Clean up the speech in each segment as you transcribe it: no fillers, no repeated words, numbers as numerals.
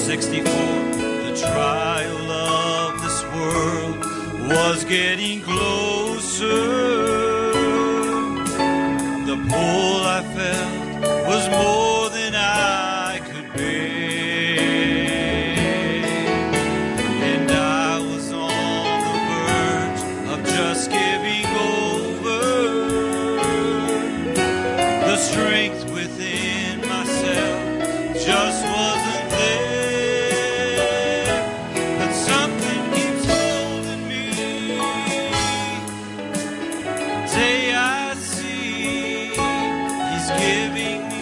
64. The trial of this world was getting closer. The pull I felt was more than I could bear, and I was on the verge of just giving over. The strength within myself just wasn't there, but something keeps holding me. Day I see He's giving me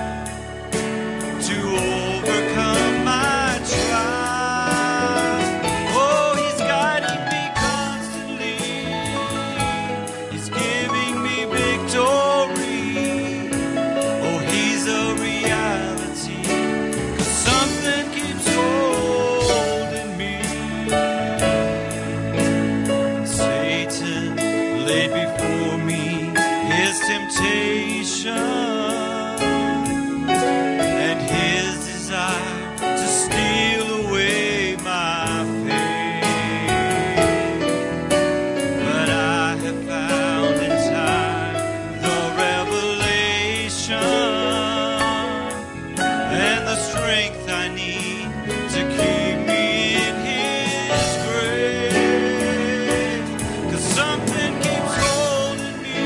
to overcome my trials. Oh, He's guiding me constantly. He's giving me victory. Oh, He's a reality, 'cause something keeps holding me. Satan laid before me his temptation and his desire to steal away my faith. But I have found in time the revelation and the strength I need to keep me in His grace. 'Cause something keeps holding me.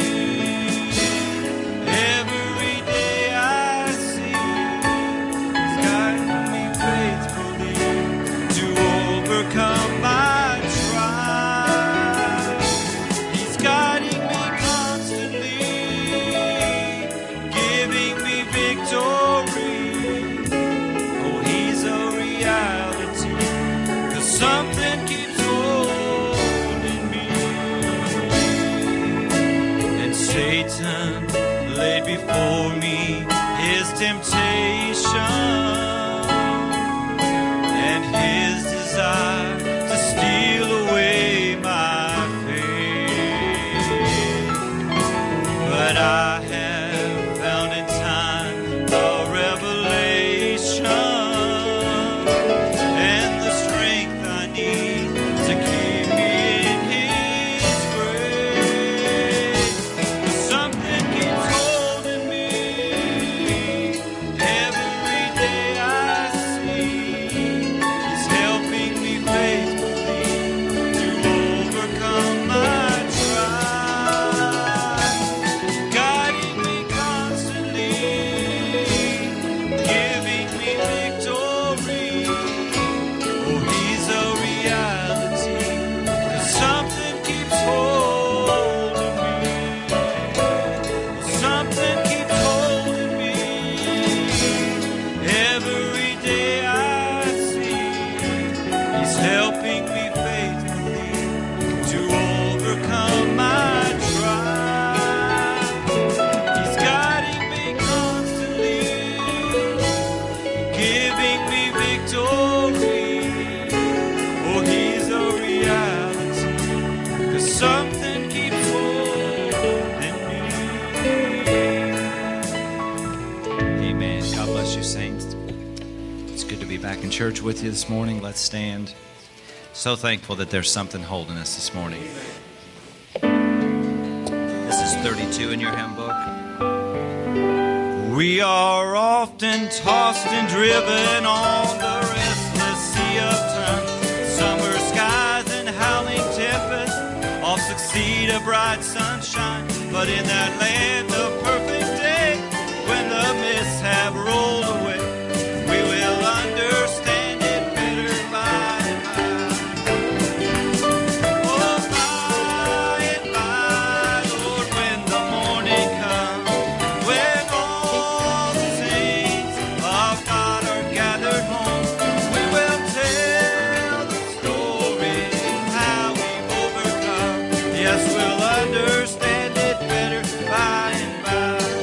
Every day I see He's guiding me faithfully to overcome my trials. He's guiding me constantly, giving me victory. Oh, He's a reality, 'cause something keeps holding me. And Satan laid before me his temptation and his desire to steal away my faith. But I have found in time the revelation and the strength I need to keep me in His grace. Something keeps holding me. Every day I see He's helping me faithfully to overcome my trials, guiding me constantly, giving me victory. Oh, He's a reality, 'cause something keeps holding me. Something keeps holding me. Every day I see He's helping me faithfully to overcome my trials. He's guiding me constantly, giving me victory. Oh, He's a reality, 'cause something keeps holding me. Amen. God bless you, saints. It's good to be back in church with you this morning. Let's stand. So thankful that there's something holding us this morning. This is 32 in your hymn book. We are often tossed and driven on the restless sea of time. Summer skies and howling tempests all succeed a bright sunshine. But in that land of perfect day, when the mists have rolled away, we will understand it better by and by. Oh, by and by, Lord, when the morning comes, when all the saints of God are gathered home, we will tell the story how we've overcome. Yes, we'll understand it better by and by.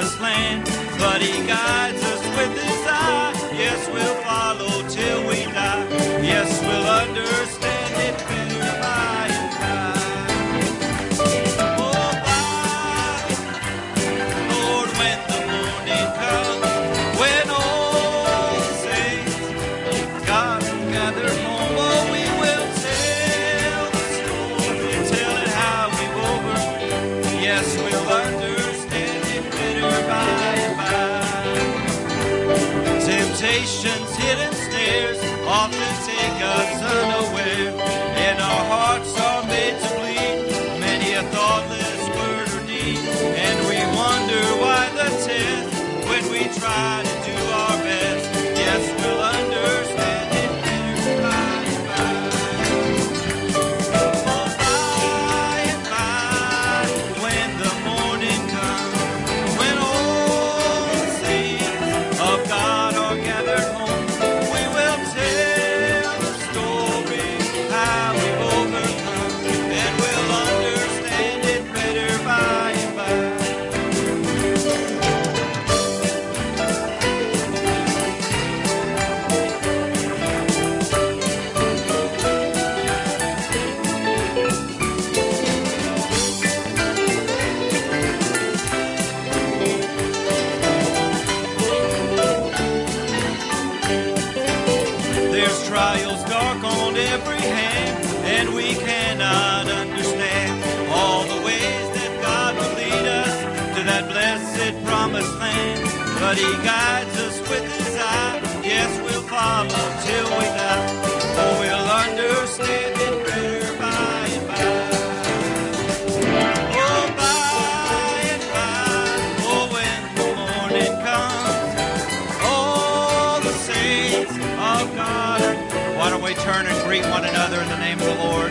promised land. But he guides us with his eye. Yes, we'll follow till we die. Yes, we'll understand it better by and by. Oh, by, Lord, when the morning comes, when all the saints of God gather home, oh, we will tell the story, tell it how we've overcome. Yes, we'll understand it better by and by. Temptations, hidden snares often take us unaware, and our hearts are made to bleed many a thoughtless word or deed, and we wonder why the test when we try to do our best. Yes, we'll understand it better by and by. Oh, by and by, when the morning comes, when all the saints of God are gathered home, we will tell the story how we've overcome, and we'll understand it better by and by. There's trials dark on every hand, and we cannot understand all the ways that God will lead us to that blessed promised land. But he guides us with his eye. Yes, we'll follow till we die. Oh, we'll understand it better by and by. Oh, by and by, oh, when the morning comes, all the saints of God. Why don't we turn and greet one another in the name of the Lord?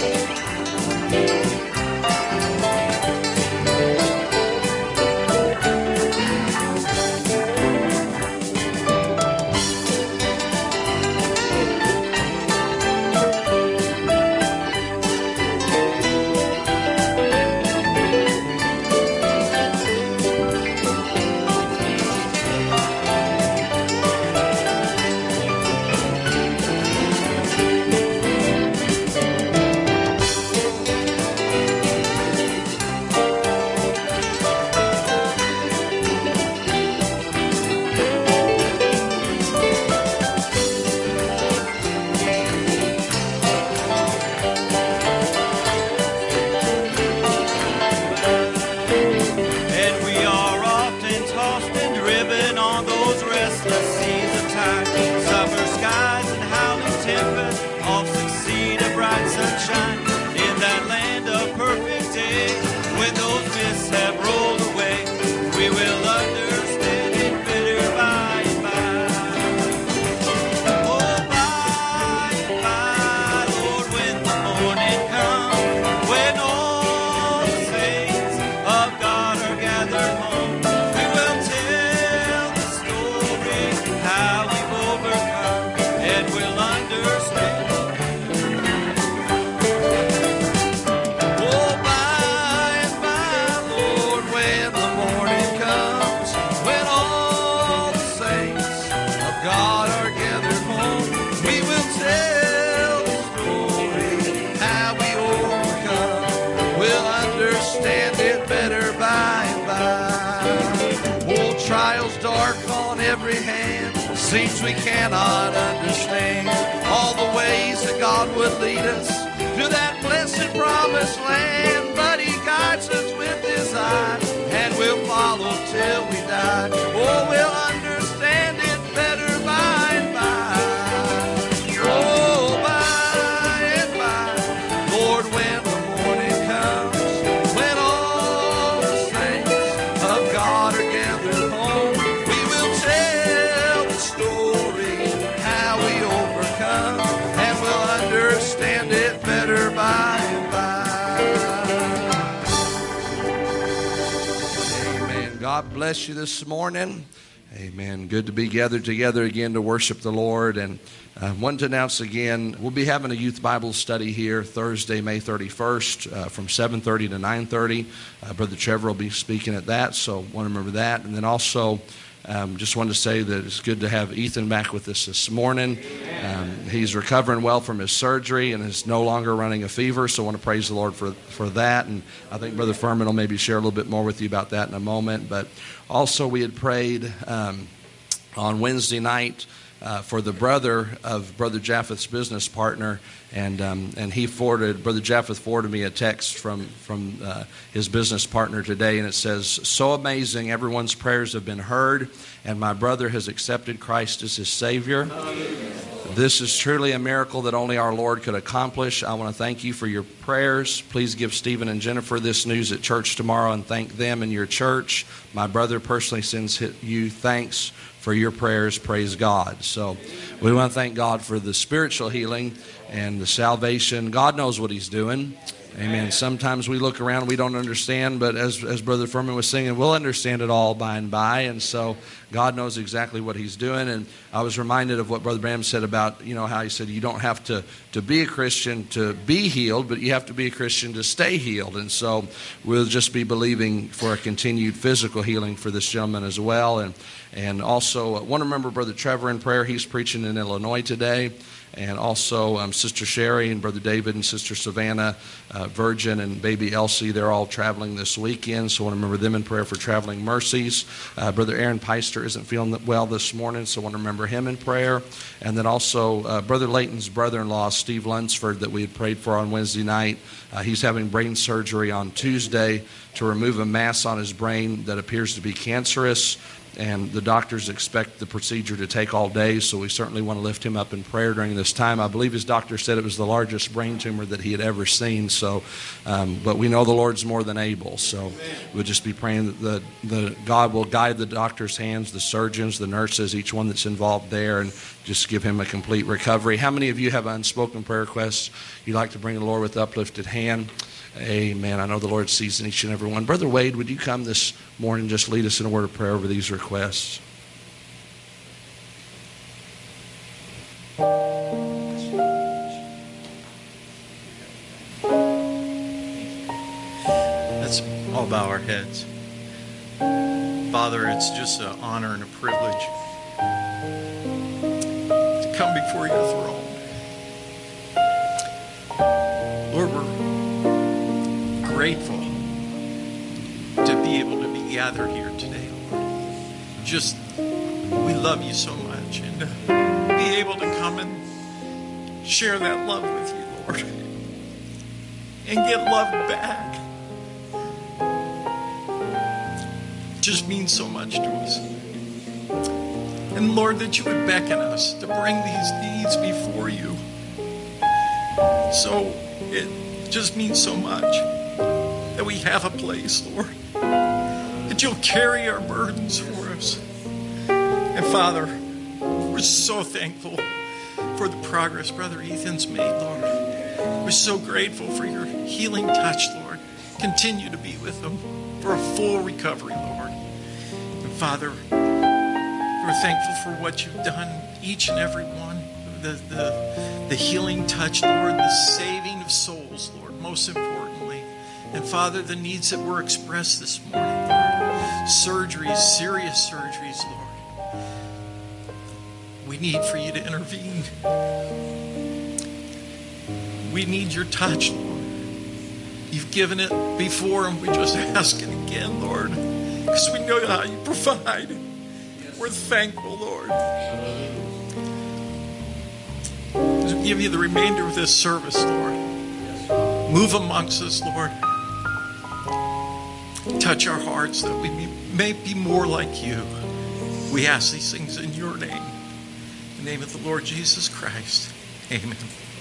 And we are often tossed and driven on those restless seas of time. Summer skies and howling tempests all succeed a bright sunshine. In that land of perfect day, when those mists have rolled away, we will understand it better by and by. Oh, by and by, Lord, when the morning comes, when all the saints of God are gathered home, we will tell the story how we've overcome, and we'll understand. Oh, by and by, Lord, when the morning comes, when all the saints of God are gathered home, we will tell the story how we overcome. We'll understand it better by and by. Oh, trials dark on every hand, seems we cannot understand all the ways that God would lead us to that blessed promised land. But he guides us with his eye, and we'll follow till we die. Oh, we'll understand it better by and by. Oh, by and by, Lord, when the morning comes, when all the saints of God are gathered home, we will tell the story how we overcome, and we'll understand it better by and by. Amen. God bless you this morning. Amen. Good to be gathered together again to worship the Lord. And I want to announce again, we'll be having a youth Bible study here Thursday, May 31st from 7:30 to 9:30. Brother Trevor will be speaking at that, so want to remember that. And then also, just wanted to say that it's good to have Ethan back with us this morning. He's recovering well from his surgery and is no longer running a fever, so I want to praise the Lord for that. And I think Brother Furman will maybe share a little bit more with you about that in a moment. But also we had prayed on Wednesday night for the brother of Brother Japheth's business partner, and Brother Japheth forwarded me a text from his business partner today, and it says, "So amazing, everyone's prayers have been heard, and my brother has accepted Christ as his Savior. This is truly a miracle that only our Lord could accomplish. I want to thank you for your prayers. Please give Stephen and Jennifer this news at church tomorrow and thank them and your church. My brother personally sends you thanks for your prayers. Praise God." So we want to thank God for the spiritual healing and the salvation. God knows what he's doing. Amen. Sometimes we look around and we don't understand, but as Brother Furman was singing, we'll understand it all by and by. And so God knows exactly what he's doing. And I was reminded of what Brother Bram said about, how he said you don't have to be a Christian to be healed, but you have to be a Christian to stay healed. And so we'll just be believing for a continued physical healing for this gentleman as well. And also want to remember Brother Trevor in prayer. He's preaching in Illinois today. And also Sister Sherry and Brother David and Sister Savannah, Virgin and baby Elsie, they're all traveling this weekend, so I want to remember them in prayer for traveling mercies. Brother Aaron Peister isn't feeling well this morning, so I want to remember him in prayer. And then also Brother Layton's brother-in-law, Steve Lunsford, that we had prayed for on Wednesday night. He's having brain surgery on Tuesday to remove a mass on his brain that appears to be cancerous. And the doctors expect the procedure to take all day, so we certainly want to lift him up in prayer during this time. I believe his doctor said it was the largest brain tumor that he had ever seen. So, but we know the Lord's more than able. So we'll just be praying that the God will guide the doctor's hands, the surgeons, the nurses, each one that's involved there, and just give him a complete recovery. How many of you have unspoken prayer requests you'd like to bring to the Lord with uplifted hand? Amen. I know the Lord sees in each and every one. Brother Wade, would you come this morning and just lead us in a word of prayer over these requests? Let's all bow our heads. Father, it's just an honor and a privilege to come before your throne. Lord, we're grateful to be able to be gathered here today, Lord. We love you so much, and to be able to come and share that love with you, Lord, and get love back just means so much to us. And Lord, that you would beckon us to bring these needs before you. So it just means so much that we have a place, Lord, that you'll carry our burdens for us. And Father, we're so thankful for the progress Brother Ethan's made, Lord. We're so grateful for your healing touch, Lord. Continue to be with him for a full recovery, Lord. And Father, we're thankful for what you've done, each and every one. The healing touch, Lord, the saving of souls, Lord, most importantly. And Father, the needs that were expressed this morning, Lord, surgeries, serious surgeries, Lord. We need for you to intervene. We need your touch, Lord. You've given it before, and we just ask it again, Lord, because we know how you provide. We're thankful, Lord. As we give you the remainder of this service, Lord, move amongst us, Lord. Touch our hearts that we may be more like you. We ask these things in your name. In the name of the Lord Jesus Christ. Amen.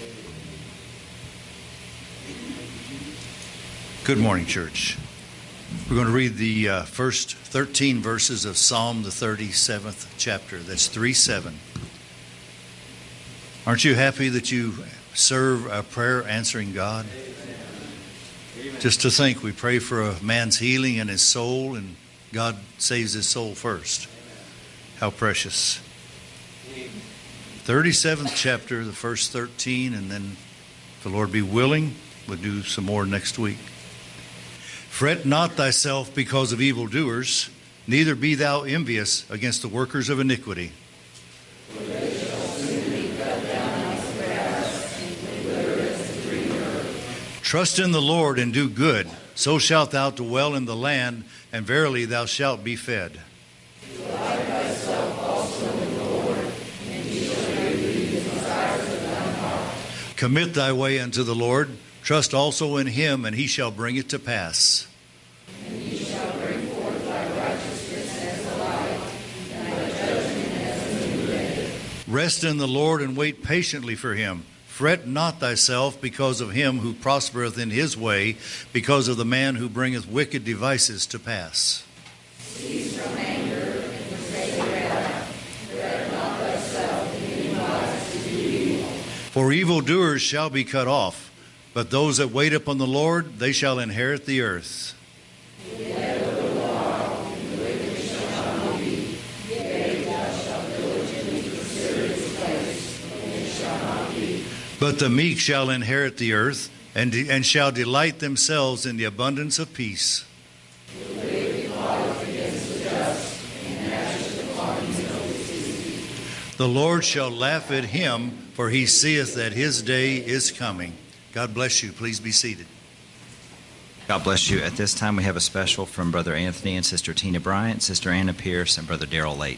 Good morning, church. We're going to read the first 13 verses of Psalm, the 37th chapter. That's 3:7. Aren't you happy that you serve a prayer-answering God? Just to think, we pray for a man's healing in his soul, and God saves his soul first. How precious. 37th chapter, the first 13, and then, if the Lord be willing, we'll do some more next week. Fret not thyself because of evildoers, neither be thou envious against the workers of iniquity. Trust in the Lord and do good, so shalt thou dwell in the land, and verily thou shalt be fed. Delight thyself also in the Lord, and he shall give thee the desires of thine heart. Commit thy way unto the Lord, trust also in him, and he shall bring it to pass. And he shall bring forth thy righteousness as the light, and thy judgment as the new day. Rest in the Lord and wait patiently for him. Fret not thyself because of him who prospereth in his way, because of the man who bringeth wicked devices to pass. Cease from anger and forsake wrath. Fret not thyself in any wise to do evil. For evildoers shall be cut off, but those that wait upon the Lord, they shall inherit the earth. Yet a little while, and the wicked shall not be. Yea, thou shalt diligently consider its place, and it shall not be. But the meek shall inherit the earth, and shall delight themselves in the abundance of peace. The wicked plotteth against the just, and gnasheth upon his nose. The Lord shall laugh at him, for he seeth that his day is coming. God bless you. Please be seated. God bless you. At this time, we have a special from Brother Anthony and Sister Tina Bryant, Sister Anna Pierce, and Brother Darrell Layton.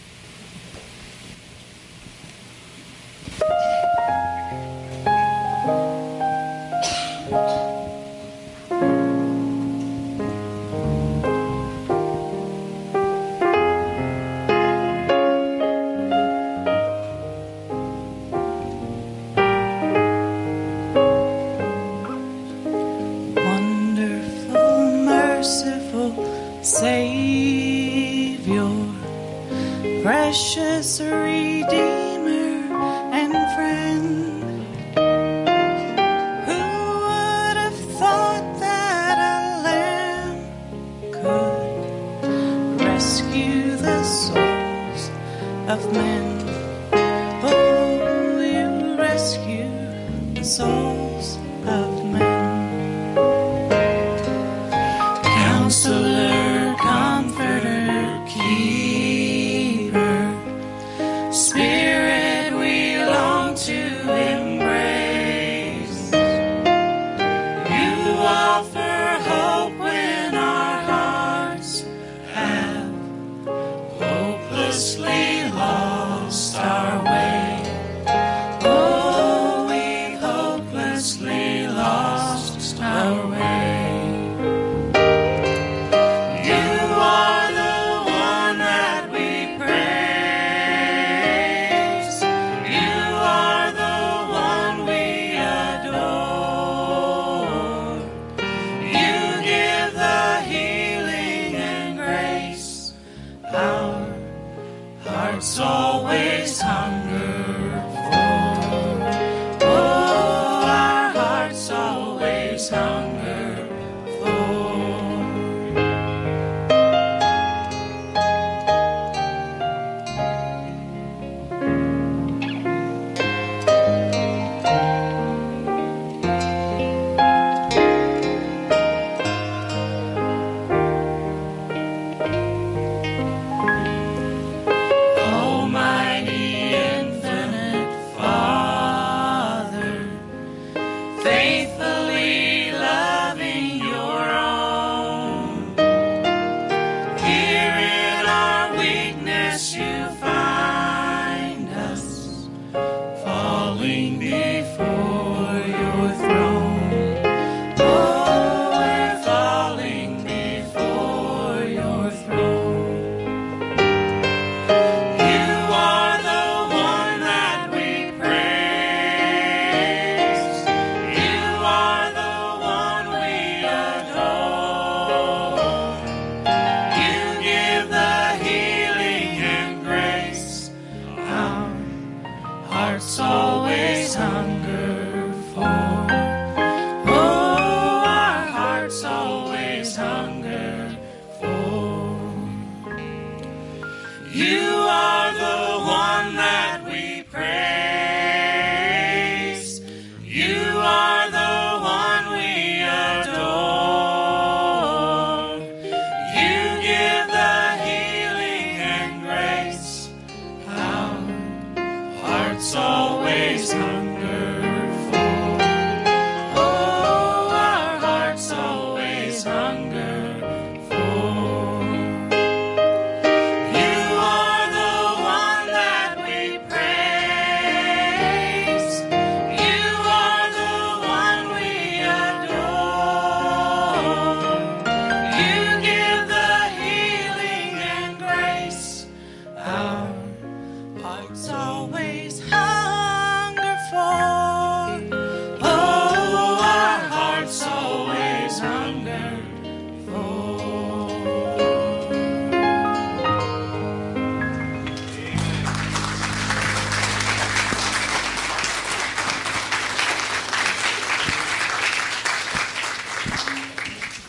Precious Redeemer and friend, who would have thought that a lamb could rescue the souls of men? Oh, you rescue the souls of men. Counselor, Comforter, Keeper, Spirit we long to embrace. You offer hope when our hearts have hopelessly lost our way. Oh, we've hopelessly lost our way. Always hunger for. Oh, our hearts always hunger for. You are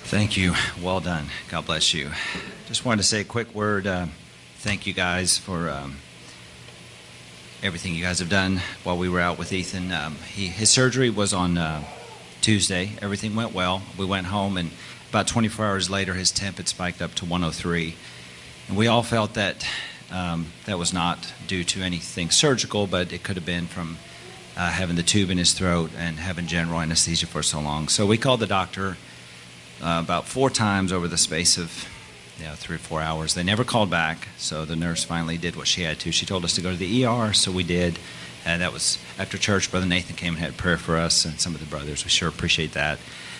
Thank you. Well done. God bless you. Just wanted to say a quick word. Thank you guys for everything you guys have done while we were out with Ethan. His surgery was on Tuesday. Everything went well. We went home, and about 24 hours later, his temp had spiked up to 103. And we all felt that that was not due to anything surgical, but it could have been from having the tube in his throat and having general anesthesia for so long. So we called the doctor about 4 times over the space of 3 or 4 hours. They never called back, so the nurse finally did what she had to. She told us to go to the ER, so we did. And that was after church. Brother Nathan came and had prayer for us and some of the brothers. We sure appreciate that.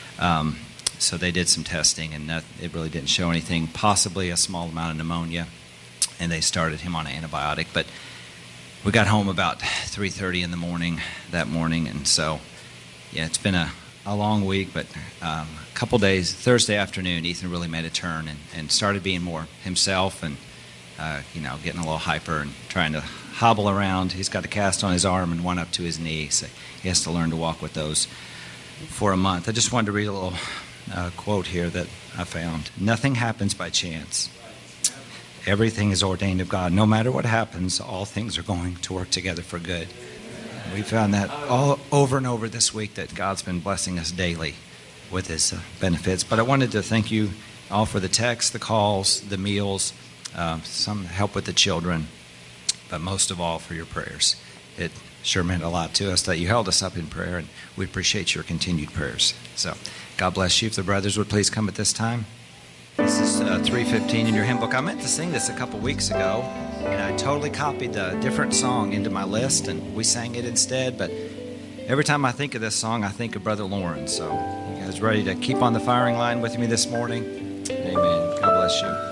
So they did some testing, and it really didn't show anything, possibly a small amount of pneumonia, and they started him on an antibiotic. But we got home about 3:30 in the morning that morning, and so, it's been a long week, but a couple days, Thursday afternoon, Ethan really made a turn and started being more himself and, getting a little hyper and trying to hobble around. He's got a cast on his arm and one up to his knee, so he has to learn to walk with those for a month. I just wanted to read a little quote here that I found. Nothing happens by chance. Everything is ordained of God. No matter what happens, all things are going to work together for good. We found that all over and over this week, that God's been blessing us daily with his benefits. But I wanted to thank you all for the texts, the calls, the meals, some help with the children, but most of all for your prayers. It sure meant a lot to us that you held us up in prayer, and we appreciate your continued prayers. So God bless you. If the brothers would please come at this time. This is 315 in your hymn book. I meant to sing this a couple weeks ago, and I totally copied a different song into my list, and we sang it instead. But every time I think of this song, I think of Brother Lauren. So you guys ready to keep on the firing line with me this morning? Amen. God bless you.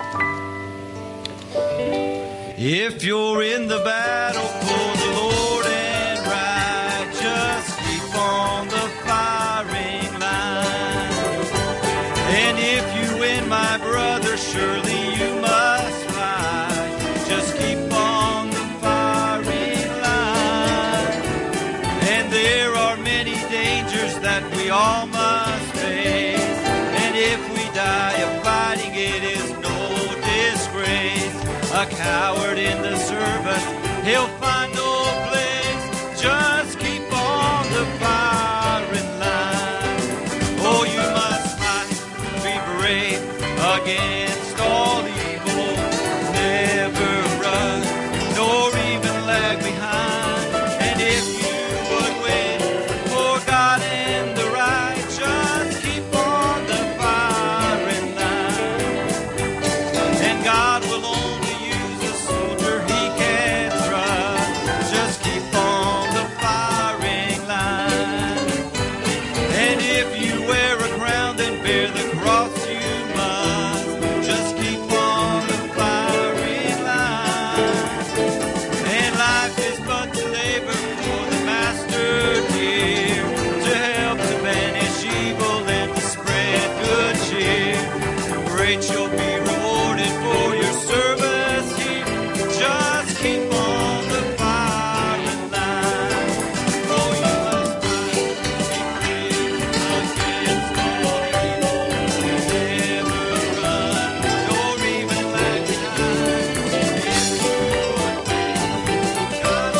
If you're in the battle for the Lord and right, just keep on the firing line. And if you win, my brother, surely you must fight. Just keep on the firing line. And there are many dangers that we all must face. And if we die of fighting, it is no disgrace. A coward in the service, he'll find no place. Just keep on the firing line. Oh, you must fight, be brave against all evil. Never run, nor even lag behind. And if you would win for God and the right, just keep on the firing line. And God will only you'll be rewarded for your service here. Just keep on the firing line. Oh, you must fight, be brave against all evil. Never run, nor even lag behind. If you would win, just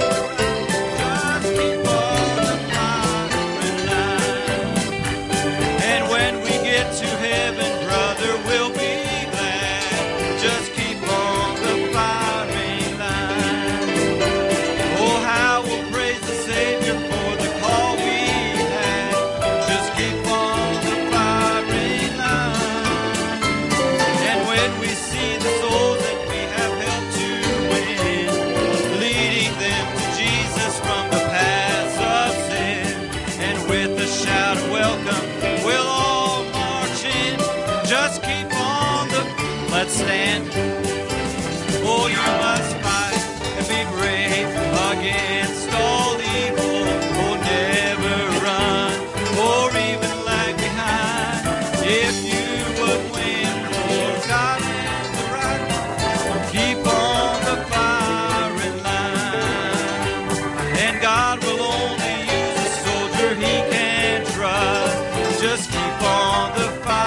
keep on the firing line. And when we get to heaven, we'll be glad. Just keep on the firing line. Oh, how we'll praise the Savior for the call we had. Just keep on the firing line. And when we see the souls that we have helped to win, leading them to Jesus from the paths of sin, and with a shout of welcome, we'll all march in. Just keep on the, let's stand. Oh, you must fight and be brave against all evil. Oh, never run or even lag behind. If you would win for God and the right, keep on the firing line. And God will only use a soldier he can trust. Just keep on the firing line.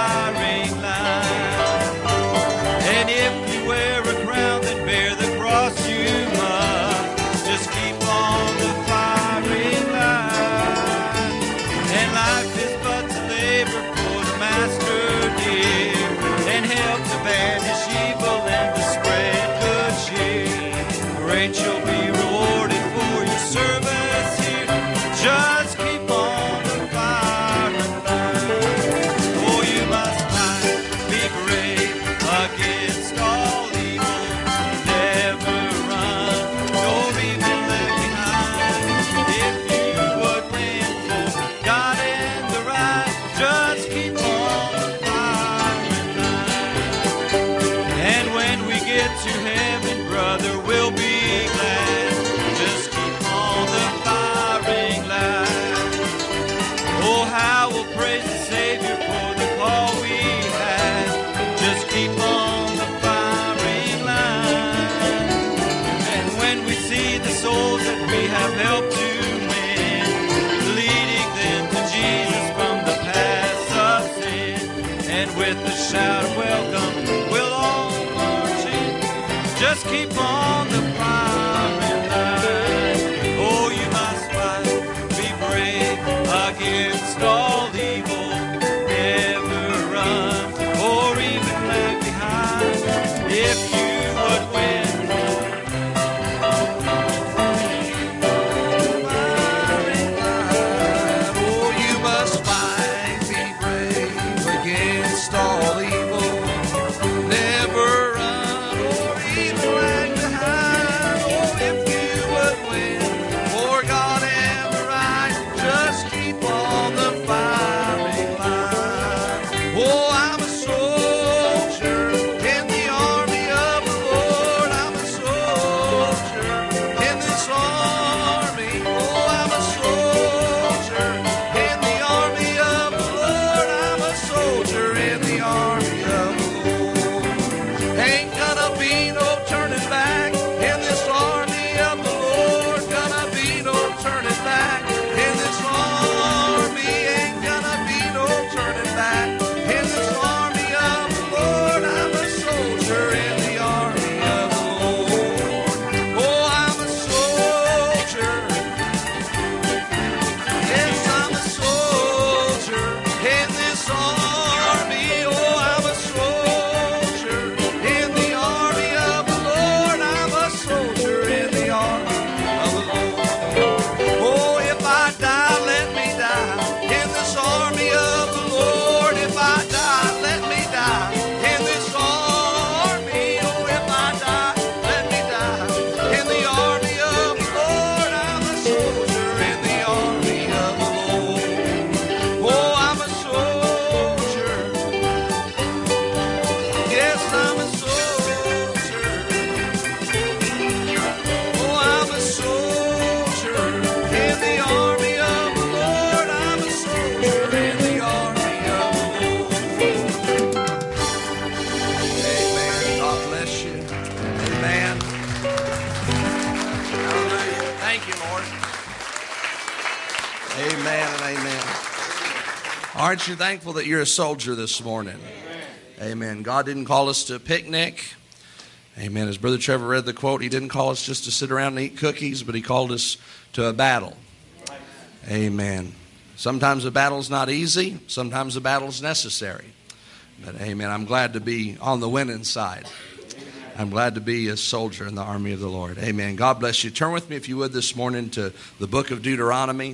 Amen. Aren't you thankful that you're a soldier this morning? Amen. God didn't call us to a picnic. Amen. As Brother Trevor read the quote, He didn't call us just to sit around and eat cookies, but He called us to a battle. Amen. Sometimes a battle's not easy. Sometimes a battle's necessary. But amen, I'm glad to be on the winning side. I'm glad to be a soldier in the army of the Lord. Amen. God bless you. Turn with me, if you would, this morning to the book of Deuteronomy.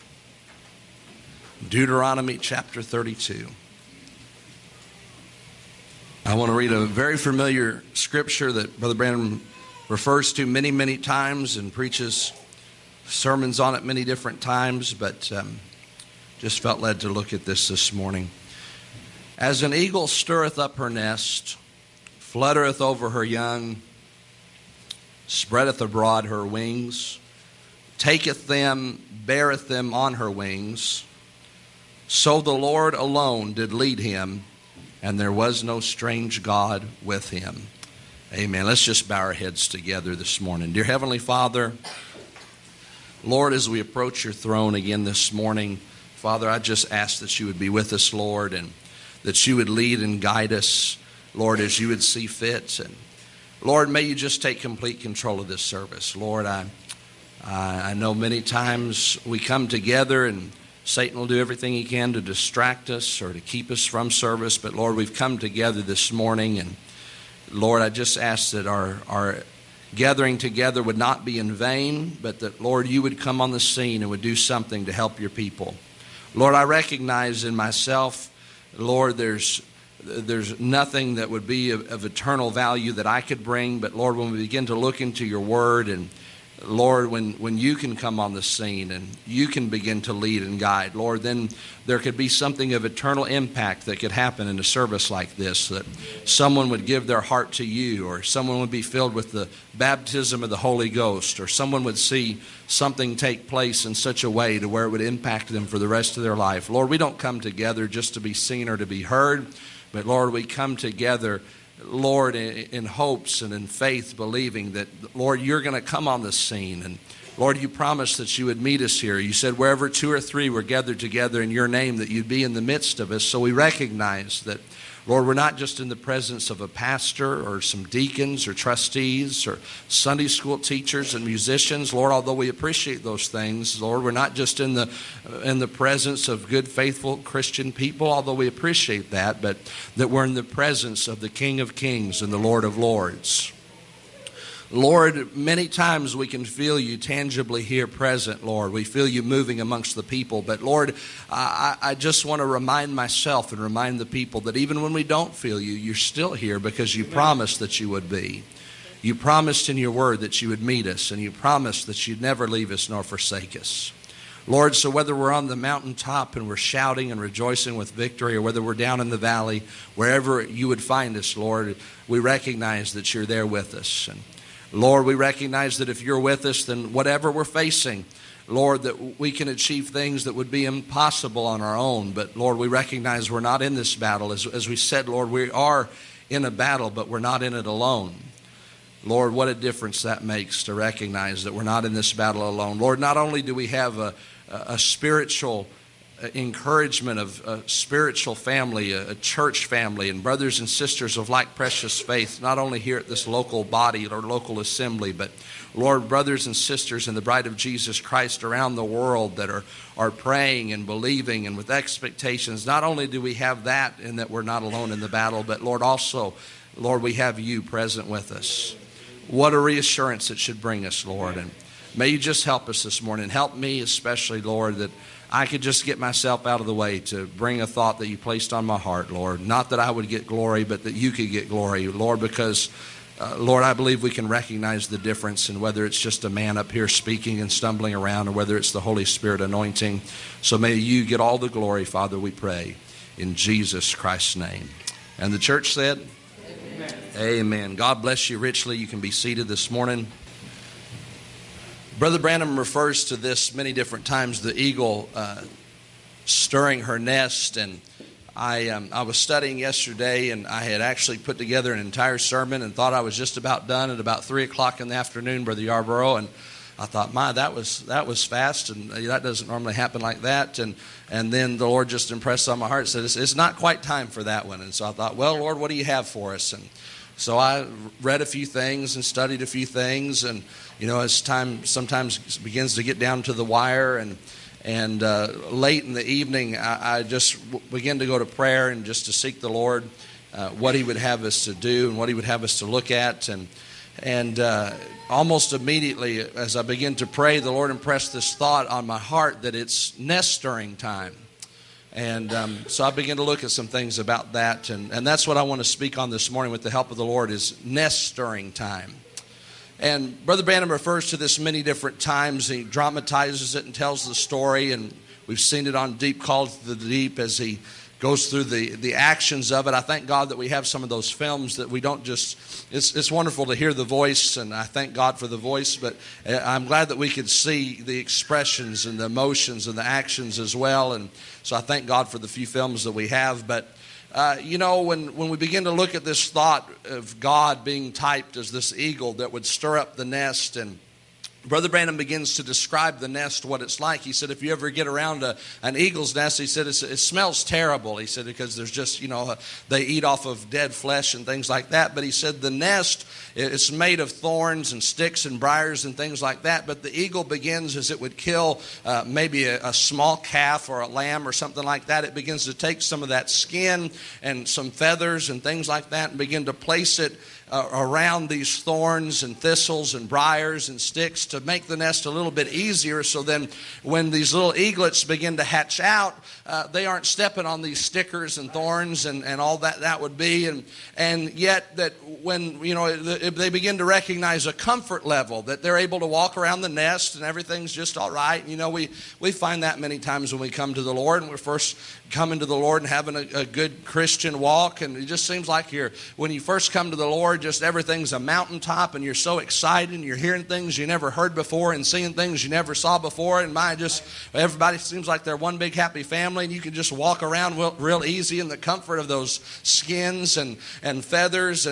Deuteronomy chapter 32. I want to read a very familiar scripture that Brother Branham refers to many, many times and preaches sermons on it many different times, but just felt led to look at this morning. As an eagle stirreth up her nest, fluttereth over her young, spreadeth abroad her wings, taketh them, beareth them on her wings, so the Lord alone did lead him, and there was no strange God with him. Amen. Let's just bow our heads together this morning. Dear Heavenly Father, Lord, as we approach your throne again this morning, Father, I just ask that you would be with us, Lord, and that you would lead and guide us, Lord, as you would see fit. And Lord, may you just take complete control of this service. Lord, I know many times we come together and Satan will do everything he can to distract us or to keep us from service. But Lord, we've come together this morning, and Lord, I just ask that our gathering together would not be in vain, but that, Lord, you would come on the scene and would do something to help your people. Lord, I recognize in myself, Lord, there's nothing that would be of eternal value that I could bring. But Lord, when we begin to look into your word, and Lord, when you can come on the scene and you can begin to lead and guide, Lord, then there could be something of eternal impact that could happen in a service like this, that someone would give their heart to you, or someone would be filled with the baptism of the Holy Ghost, or someone would see something take place in such a way to where it would impact them for the rest of their life. Lord, we don't come together just to be seen or to be heard, but Lord, we come together, Lord, in hopes and in faith, believing that, Lord, you're going to come on the scene. And Lord, you promised that you would meet us here. You said wherever 2 or 3 were gathered together in your name, that you'd be in the midst of us. So we recognize that, Lord, we're not just in the presence of a pastor or some deacons or trustees or Sunday school teachers and musicians. Lord, although we appreciate those things, Lord, we're not just in the presence of good, faithful Christian people, although we appreciate that, but that we're in the presence of the King of Kings and the Lord of Lords. Lord, many times we can feel you tangibly here present, Lord. We feel you moving amongst the people. But Lord, I just want to remind myself and remind the people that even when we don't feel you, you're still here, because you promised that you would be. You promised in your word that you would meet us, and you promised that you'd never leave us nor forsake us. Lord, so whether we're on the mountaintop and we're shouting and rejoicing with victory, or whether we're down in the valley, wherever you would find us, Lord, we recognize that you're there with us. And Lord, we recognize that if you're with us, then whatever we're facing, Lord, that we can achieve things that would be impossible on our own. But Lord, we recognize we're not in this battle. As we said, Lord, we are in a battle, but we're not in it alone. Lord, what a difference that makes to recognize that we're not in this battle alone. Lord, not only do we have a spiritual encouragement of a spiritual family, a church family, and brothers and sisters of like precious faith, not only here at this local body or local assembly, but Lord, brothers and sisters in the bride of Jesus Christ around the world that are praying and believing and with expectations. Not only do we have that, in that we're not alone in the battle, but Lord, also, Lord, we have you present with us. What a reassurance it should bring us, Lord. And may you just help us this morning. Help me especially, Lord, that I could just get myself out of the way to bring a thought that you placed on my heart, Lord. Not that I would get glory, but that you could get glory, Lord, because, Lord, I believe we can recognize the difference in whether it's just a man up here speaking and stumbling around, or whether it's the Holy Spirit anointing. So may you get all the glory, Father, we pray, in Jesus Christ's name. And the church said, Amen. Amen. God bless you richly. You can be seated this morning. Brother Branham refers to this many different times, the eagle stirring her nest. And I was studying yesterday, and I had actually put together an entire sermon and thought I was just about done at about 3 o'clock in the afternoon, Brother Yarborough. And I thought, my, that was fast, and that doesn't normally happen like that. And then the Lord just impressed on my heart, said, it's not quite time for that one. And so I thought, well, Lord, what do you have for us? And so I read a few things and studied a few things, and as time sometimes begins to get down to the wire, and late in the evening, I just began to go to prayer and just to seek the Lord, what He would have us to do and what He would have us to look at, and almost immediately as I began to pray, the Lord impressed this thought on my heart that it's nest stirring time. And so I began to look at some things about that, and that's what I want to speak on this morning with the help of the Lord, is nest stirring time. And Brother Branham refers to this many different times. He dramatizes it and tells the story, and we've seen it on Deep Call to the Deep as he goes through the actions of it. I thank God that we have some of those films that we don't just, it's wonderful to hear the voice, and I thank God for the voice, but I'm glad that we could see the expressions and the emotions and the actions as well. And so I thank God for the few films that we have. But when we begin to look at this thought of God being typed as this eagle that would stir up the nest, and Brother Branham begins to describe the nest, what it's like. He said, if you ever get around an eagle's nest, he said, it smells terrible. He said, because there's just, they eat off of dead flesh and things like that. But he said the nest, it's made of thorns and sticks and briars and things like that. But the eagle begins as it would kill maybe a small calf or a lamb or something like that. It begins to take some of that skin and some feathers and things like that and begin to place it around these thorns and thistles and briars and sticks to make the nest a little bit easier, so then when these little eaglets begin to hatch out, they aren't stepping on these stickers and thorns and all that would be, and yet that when they begin to recognize a comfort level, that they're able to walk around the nest and everything's just all right. We find that many times when we come to the Lord, and we're first coming to the Lord and having a good Christian walk, and it just seems like when you first come to the Lord, just everything's a mountaintop, and you're so excited, and you're hearing things you never heard before and seeing things you never saw before, and everybody seems like they're one big happy family, and you can just walk around real easy in the comfort of those skins and feathers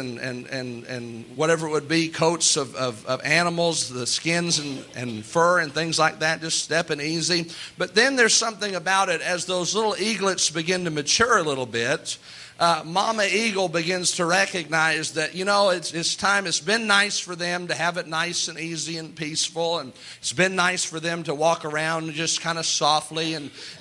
and whatever it would be, coats of animals, the skins and fur and things like that, just stepping easy. But then there's something about it as those little eaglets begin to mature a little bit. Mama Eagle begins to recognize that, it's time. It's been nice for them to have it nice and easy and peaceful, and it's been nice for them to walk around just kind of softly.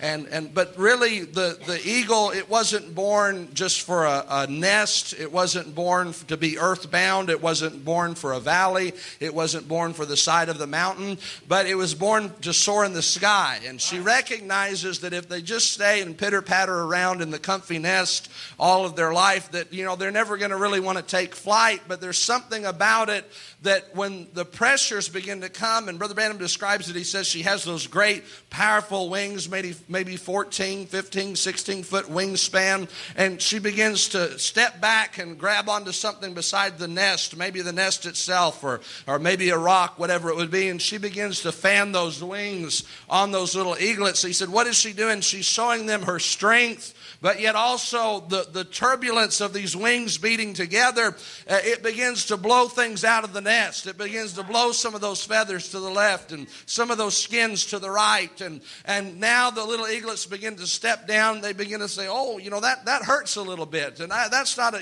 But really, the eagle, it wasn't born just for a nest. It wasn't born to be earthbound. It wasn't born for a valley. It wasn't born for the side of the mountain. But it was born to soar in the sky. And she recognizes that if they just stay and pitter-patter around in the comfy nest all of their life, that they're never going to really want to take flight. But there's something about it that when the pressures begin to come, and Brother Branham describes it, he says she has those great powerful wings, maybe 14, 15, 16 foot wingspan, and she begins to step back and grab onto something beside the nest, maybe the nest itself or maybe a rock, whatever it would be, and she begins to fan those wings on those little eaglets. He said, what is she doing? She's showing them her strength, but yet also the turbulence of these wings beating together, it begins to blow things out of the nest. It begins to blow some of those feathers to the left and some of those skins to the right. And now the little eaglets begin to step down. They begin to say, oh, that hurts a little bit. And that's not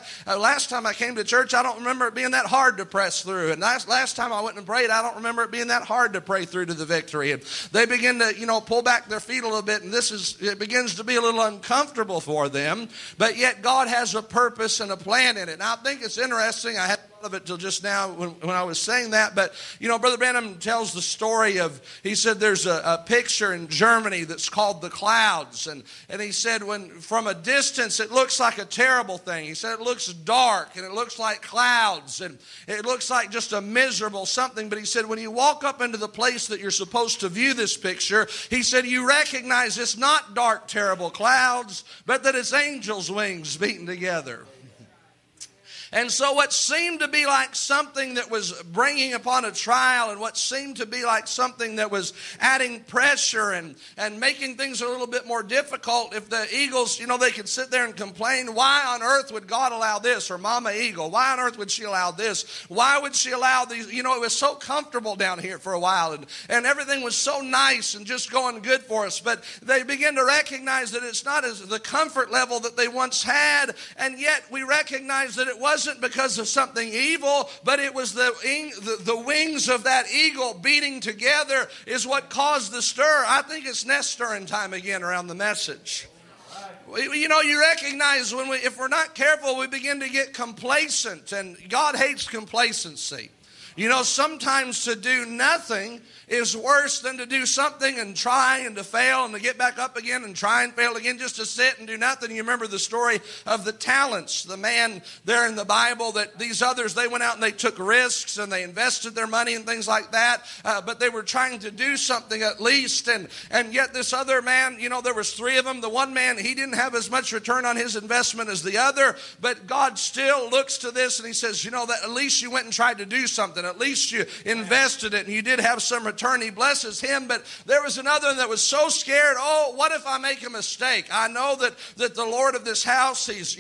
last time I came to church, I don't remember it being that hard to press through. And last time I went and prayed, I don't remember it being that hard to pray through to the victory. And they begin to, pull back their feet a little bit. And it begins to be a little uncomfortable for them. But yet God has a purpose and a plan in it. And I think it's interesting. I hadn't thought of it till just now when I was saying that. But, Brother Branham tells the story of, he said there's a picture in Germany that's called the clouds. And he said when from a distance it looks like a terrible thing. He said it looks dark and it looks like clouds and it looks like just a miserable something. But he said when you walk up into the place that you're supposed to view this picture, he said you recognize it's not dark, terrible clouds, but that it's angels' wings beating together. And so what seemed to be like something that was bringing upon a trial, and what seemed to be like something that was adding pressure and making things a little bit more difficult, if the eagles, they could sit there and complain, why on earth would God allow this? Or Mama Eagle, why on earth would she allow this? Why would she allow these? It was so comfortable down here for a while, and everything was so nice and just going good for us. But they begin to recognize that it's not as the comfort level that they once had, and yet we recognize that it wasn't because of something evil, but it was the wings of that eagle beating together is what caused the stir. I think it's nest stirring time again around the message. You recognize if we're not careful, we begin to get complacent, and God hates complacency. Sometimes to do nothing is worse than to do something and try and to fail and to get back up again and try and fail again, just to sit and do nothing. You remember the story of the talents, the man there in the Bible, that these others, they went out and they took risks and they invested their money and things like that, but they were trying to do something at least, and yet this other man, there was three of them. The one man, he didn't have as much return on his investment as the other, but God still looks to this and he says, that at least you went and tried to do something. At least you invested it and you did have some return. He blesses him. But there was another that was so scared. Oh, what if I make a mistake? I know that the Lord of this house, he's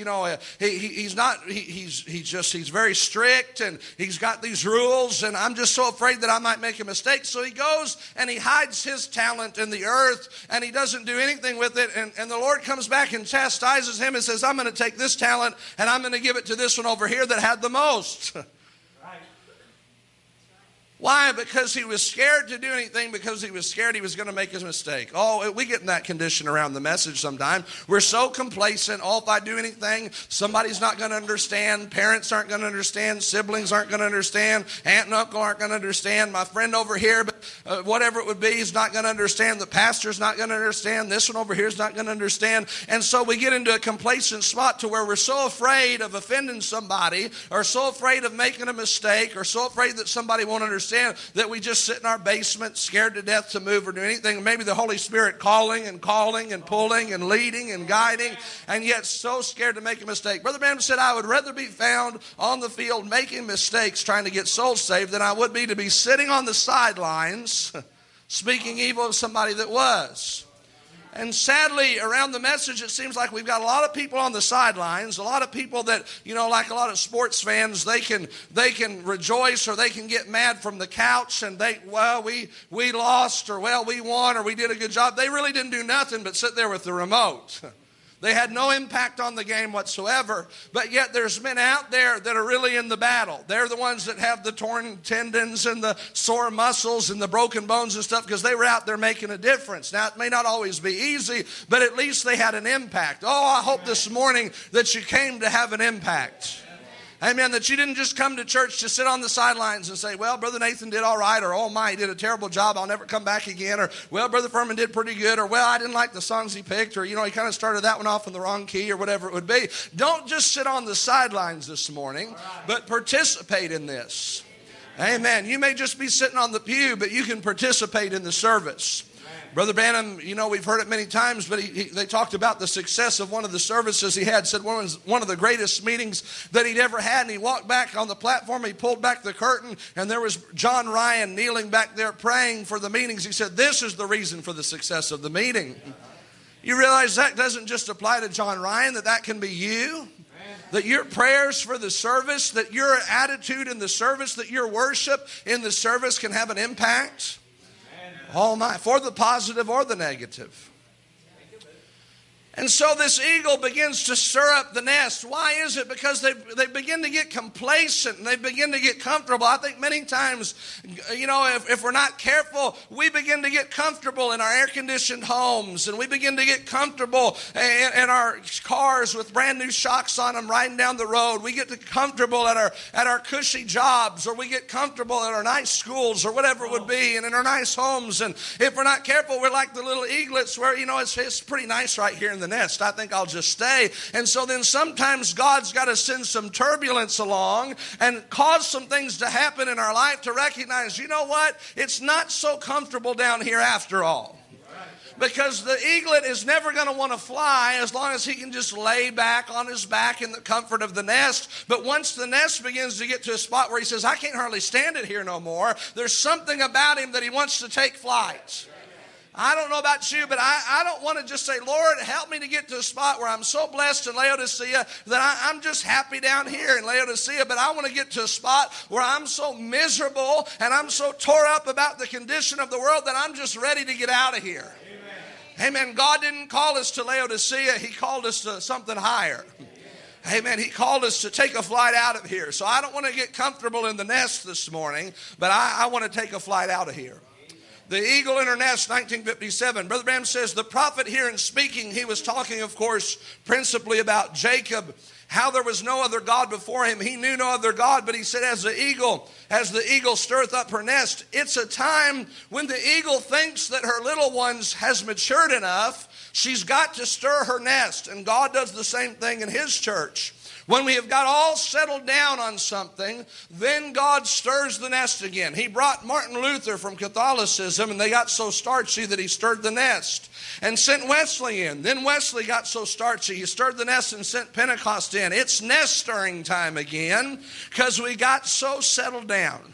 very strict, and he's got these rules, and I'm just so afraid that I might make a mistake. So he goes and he hides his talent in the earth, and he doesn't do anything with it. And the Lord comes back and chastises him and says, I'm going to take this talent and I'm going to give it to this one over here that had the most. Why? Because he was scared to do anything, because he was scared he was going to make a mistake. Oh, we get in that condition around the message sometimes. We're so complacent. Oh, if I do anything, somebody's not going to understand. Parents aren't going to understand. Siblings aren't going to understand. Aunt and uncle aren't going to understand. My friend over here, but whatever it would be, is not going to understand. The pastor's not going to understand. This one over here is not going to understand. And so we get into a complacent spot to where we're so afraid of offending somebody, or so afraid of making a mistake, or so afraid that somebody won't understand, that we just sit in our basement scared to death to move or do anything. Maybe the Holy Spirit calling and pulling and leading and guiding, and yet so scared to make a mistake. Brother Branham said, I would rather be found on the field making mistakes trying to get souls saved than I would be to be sitting on the sidelines speaking evil of somebody that was. And sadly, around the message, it seems like we've got a lot of people on the sidelines, a lot of people that, like a lot of sports fans, they can rejoice or they can get mad from the couch and we lost, or we won, or we did a good job. They really didn't do nothing but sit there with the remote. They had no impact on the game whatsoever, but yet there's men out there that are really in the battle. They're the ones that have the torn tendons and the sore muscles and the broken bones and stuff, because they were out there making a difference. Now, it may not always be easy, but at least they had an impact. Oh, I hope this morning that you came to have an impact. Amen, that you didn't just come to church to sit on the sidelines and say, well, Brother Nathan did all right, or oh my, he did a terrible job, I'll never come back again, or well, Brother Furman did pretty good, or well, I didn't like the songs he picked, or he kind of started that one off in the wrong key, or whatever it would be. Don't just sit on the sidelines this morning, but participate in this. Amen. You may just be sitting on the pew, but you can participate in the service. Brother Branham, we've heard it many times, but they talked about the success of one of the services he had. Said one of the greatest meetings that he'd ever had, and he walked back on the platform, he pulled back the curtain, and there was John Ryan kneeling back there praying for the meetings. He said, this is the reason for the success of the meeting. You realize that doesn't just apply to John Ryan, that can be you? That your prayers for the service, that your attitude in the service, that your worship in the service can have an impact? Oh my, for the positive or the negative. And so this eagle begins to stir up the nest. Why is it? Because they begin to get complacent and they begin to get comfortable. I think many times, if we're not careful, we begin to get comfortable in our air-conditioned homes, and we begin to get comfortable in our cars with brand new shocks on them riding down the road. We get comfortable at our cushy jobs, or we get comfortable at our nice schools, or whatever it would be, and in our nice homes. And if we're not careful, we're like the little eaglets where, it's pretty nice right here in the nest. I think I'll just stay. And so then sometimes God's got to send some turbulence along and cause some things to happen in our life to recognize, you know what? It's not so comfortable down here after all. Because the eaglet is never going to want to fly as long as he can just lay back on his back in the comfort of the nest. But once the nest begins to get to a spot where he says, I can't hardly stand it here no more, there's something about him that he wants to take flight. I don't know about you, but I don't want to just say, Lord, help me to get to a spot where I'm so blessed in Laodicea that I'm just happy down here in Laodicea, but I want to get to a spot where I'm so miserable and I'm so tore up about the condition of the world that I'm just ready to get out of here. Amen. God didn't call us to Laodicea. He called us to something higher. Amen. He called us to take a flight out of here. So I don't want to get comfortable in the nest this morning, but I want to take a flight out of here. The eagle in her nest, 1957. Brother Branham says the prophet here in speaking, he was talking, of course, principally about Jacob, how there was no other God before him. He knew no other God, but he said, as the eagle stirreth up her nest, it's a time when the eagle thinks that her little ones has matured enough. She's got to stir her nest, and God does the same thing in his church. When we have got all settled down on something, then God stirs the nest again. He brought Martin Luther from Catholicism, and they got so starchy that he stirred the nest and sent Wesley in. Then Wesley got so starchy, he stirred the nest and sent Pentecost in. It's nest stirring time again because we got so settled down.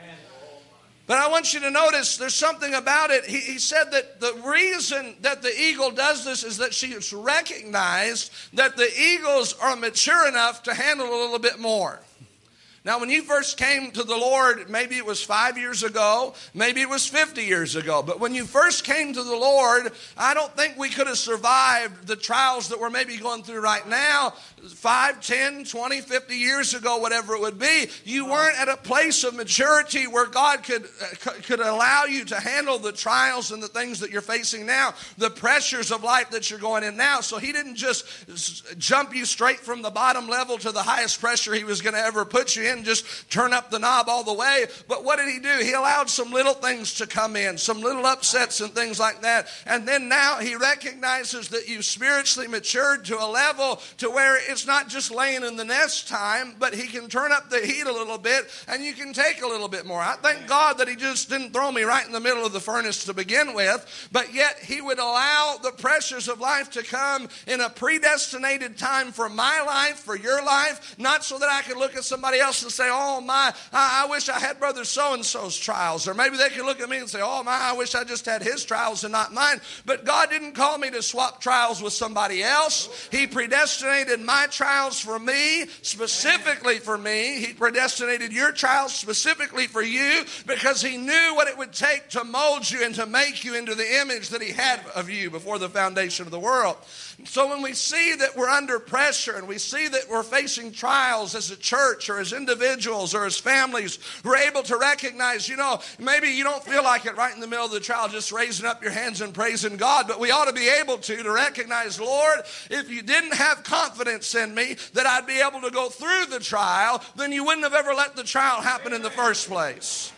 But I want you to notice there's something about it. He said that the reason that the eagle does this is that she has recognized that the eagles are mature enough to handle a little bit more. Now, when you first came to the Lord, maybe it was 5 years ago, maybe it was 50 years ago, but when you first came to the Lord, I don't think we could have survived the trials that we're maybe going through right now 5, 10, 20, 50 years ago, whatever it would be. You weren't at a place of maturity where God could allow you to handle the trials and the things that you're facing now, the pressures of life that you're going in now. So he didn't just jump you straight from the bottom level to the highest pressure he was going to ever put you in, just turn up the knob all the way. But what did he do? He allowed some little things to come in, some little upsets and things like that. And then now he recognizes that you've spiritually matured to a level to where it's not just laying in the nest time, but he can turn up the heat a little bit and you can take a little bit more. I thank God that he just didn't throw me right in the middle of the furnace to begin with, but yet he would allow the pressures of life to come in a predestinated time for my life, for your life, not so that I could look at somebody else and say, oh my, I wish I had brother so-and-so's trials. Or maybe they can look at me and say, oh my, I wish I just had his trials and not mine. But God didn't call me to swap trials with somebody else. He predestinated my trials for me, specifically for me. He predestinated your trials specifically for you because he knew what it would take to mold you and to make you into the image that he had of you before the foundation of the world. So when we see that we're under pressure and we see that we're facing trials as a church or as individuals or as families, we're able to recognize, maybe you don't feel like it right in the middle of the trial, just raising up your hands and praising God, but we ought to be able to recognize, Lord, if you didn't have confidence in me that I'd be able to go through the trial, then you wouldn't have ever let the trial happen in the first place.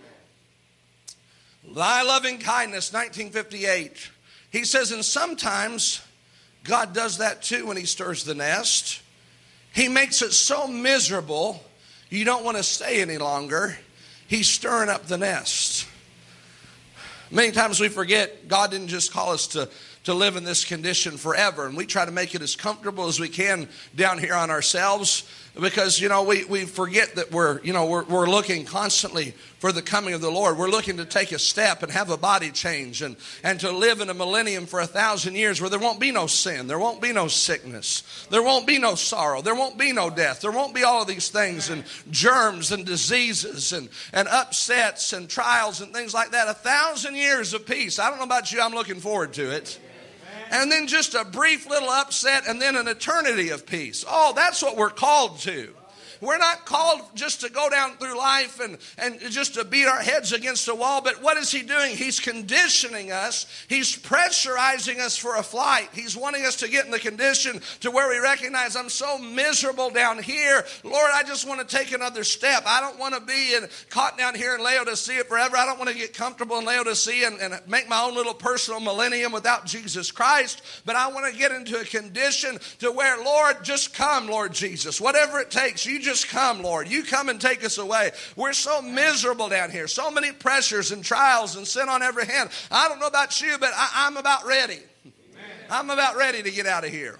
Thy loving kindness, 1958. He says, and sometimes God does that too when he stirs the nest. He makes it so miserable you don't want to stay any longer. He's stirring up the nest. Many times we forget God didn't just call us to live in this condition forever, and we try to make it as comfortable as we can down here on ourselves because we forget that we're looking constantly for the coming of the Lord. We're looking to take a step and have a body change and to live in a millennium for 1,000 years where there won't be no sin, there won't be no sickness, there won't be no sorrow, there won't be no death, there won't be all of these things and germs and diseases and upsets and trials and things like that. 1,000 years of peace. I don't know about you, I'm looking forward to it. And then just a brief little upset and then an eternity of peace. Oh, that's what we're called to. We're not called just to go down through life and just to beat our heads against a wall. But what is he doing? He's conditioning us. He's pressurizing us for a flight. He's wanting us to get in the condition to where we recognize I'm so miserable down here. Lord, I just want to take another step. I don't want to be caught down here in Laodicea forever. I don't want to get comfortable in Laodicea and make my own little personal millennium without Jesus Christ. But I want to get into a condition to where, Lord, just come, Lord Jesus. Whatever it takes, you just just come, Lord. You come and take us away. We're so miserable down here. So many pressures and trials and sin on every hand. I don't know about you, but I'm about ready. I'm about ready to get out of here.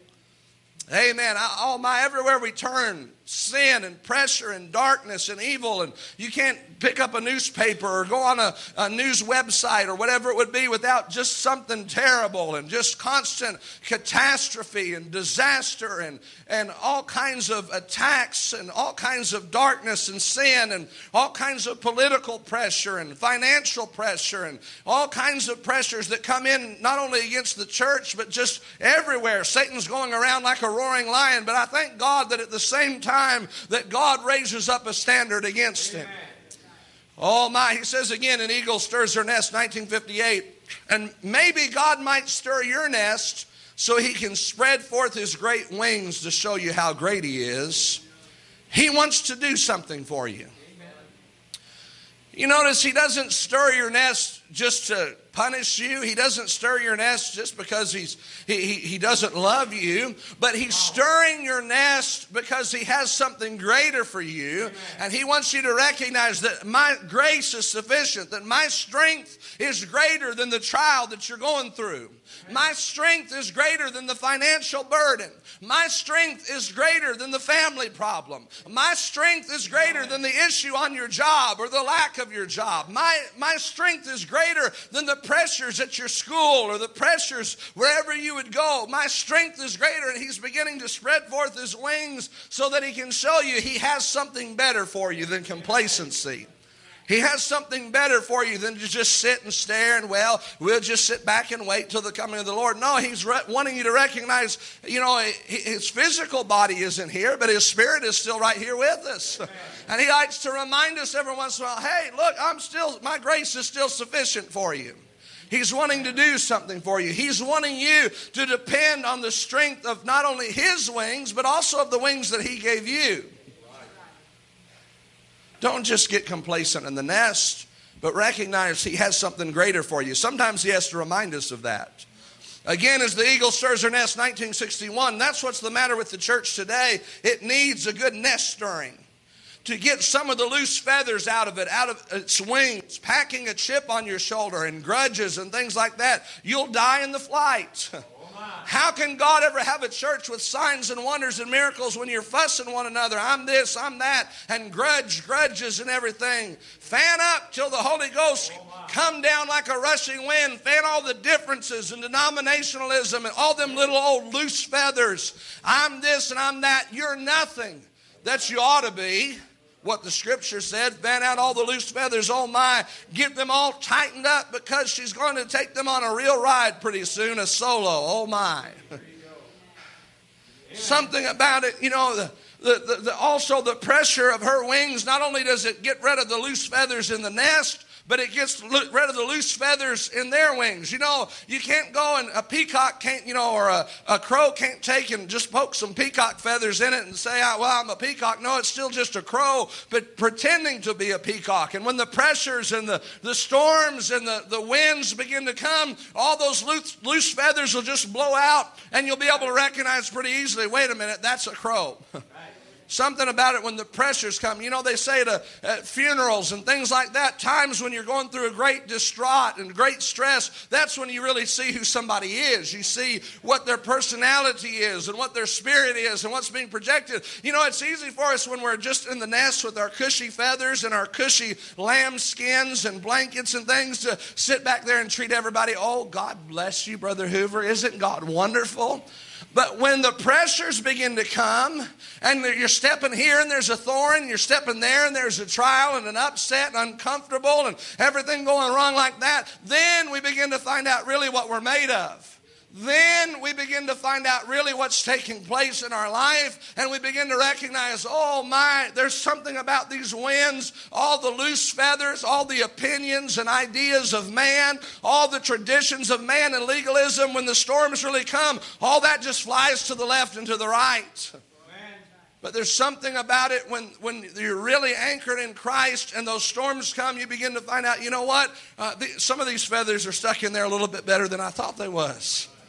Amen. Everywhere we turn, sin and pressure and darkness and evil, and you can't pick up a newspaper or go on a news website or whatever it would be without just something terrible and just constant catastrophe and disaster and all kinds of attacks and all kinds of darkness and sin and all kinds of political pressure and financial pressure and all kinds of pressures that come in not only against the church but just everywhere. Satan's going around like a roaring lion, but I thank God that at the same time that God raises up a standard against him. Oh my, he says again, an eagle stirs her nest, 1958. And maybe God might stir your nest so he can spread forth his great wings to show you how great he is. He wants to do something for you. You notice he doesn't stir your nest just to punish you. He doesn't stir your nest just because he doesn't love you. But he's stirring your nest because he has something greater for you. And he wants you to recognize that my grace is sufficient, that my strength is greater than the trial that you're going through. My strength is greater than the financial burden. My strength is greater than the family problem. My strength is greater than the issue on your job or the lack of your job. My strength is greater than the pressures at your school or the pressures wherever you would go. My strength is greater, and he's beginning to spread forth his wings so that he can show you he has something better for you than complacency. He has something better for you than to just sit and stare and, well, we'll just sit back and wait till the coming of the Lord. No, he's wanting you to recognize, his physical body isn't here, but his spirit is still right here with us. And he likes to remind us every once in a while, hey, look, my grace is still sufficient for you. He's wanting to do something for you. He's wanting you to depend on the strength of not only his wings, but also of the wings that he gave you. Don't just get complacent in the nest, but recognize he has something greater for you. Sometimes he has to remind us of that. Again, as the eagle stirs her nest, 1961, that's what's the matter with the church today. It needs a good nest stirring to get some of the loose feathers out of its wings, packing a chip on your shoulder and grudges and things like that. You'll die in the flight. How can God ever have a church with signs and wonders and miracles when you're fussing one another? I'm this, I'm that, and grudges and everything. Fan up till the Holy Ghost come down like a rushing wind. Fan all the differences and denominationalism and all them little old loose feathers. I'm this and I'm that. You're nothing that you ought to be. What the scripture said, fan out all the loose feathers, oh my, get them all tightened up because she's going to take them on a real ride pretty soon, a solo, oh my. Something about it, also the pressure of her wings, not only does it get rid of the loose feathers in the nest, but it gets rid of the loose feathers in their wings. You can't go and a peacock can't, or a crow can't take and just poke some peacock feathers in it and say, well, I'm a peacock. No, it's still just a crow, but pretending to be a peacock. And when the pressures and the storms and the winds begin to come, all those loose feathers will just blow out, and you'll be able to recognize pretty easily, wait a minute, that's a crow. Something about it when the pressures come. They say at funerals and things like that, times when you're going through a great distraught and great stress, that's when you really see who somebody is. You see what their personality is and what their spirit is and what's being projected. It's easy for us when we're just in the nest with our cushy feathers and our cushy lamb skins and blankets and things to sit back there and treat everybody, oh, God bless you, Brother Hoover. Isn't God wonderful? But when the pressures begin to come and you're stepping here and there's a thorn, you're stepping there and there's a trial and an upset and uncomfortable and everything going wrong like that, then we begin to find out really what we're made of. Then we begin to find out really what's taking place in our life, and we begin to recognize, oh my, there's something about these winds, all the loose feathers, all the opinions and ideas of man, all the traditions of man and legalism. When the storms really come, all that just flies to the left and to the right. But there's something about it when you're really anchored in Christ and those storms come, you begin to find out, some of these feathers are stuck in there a little bit better than I thought they was.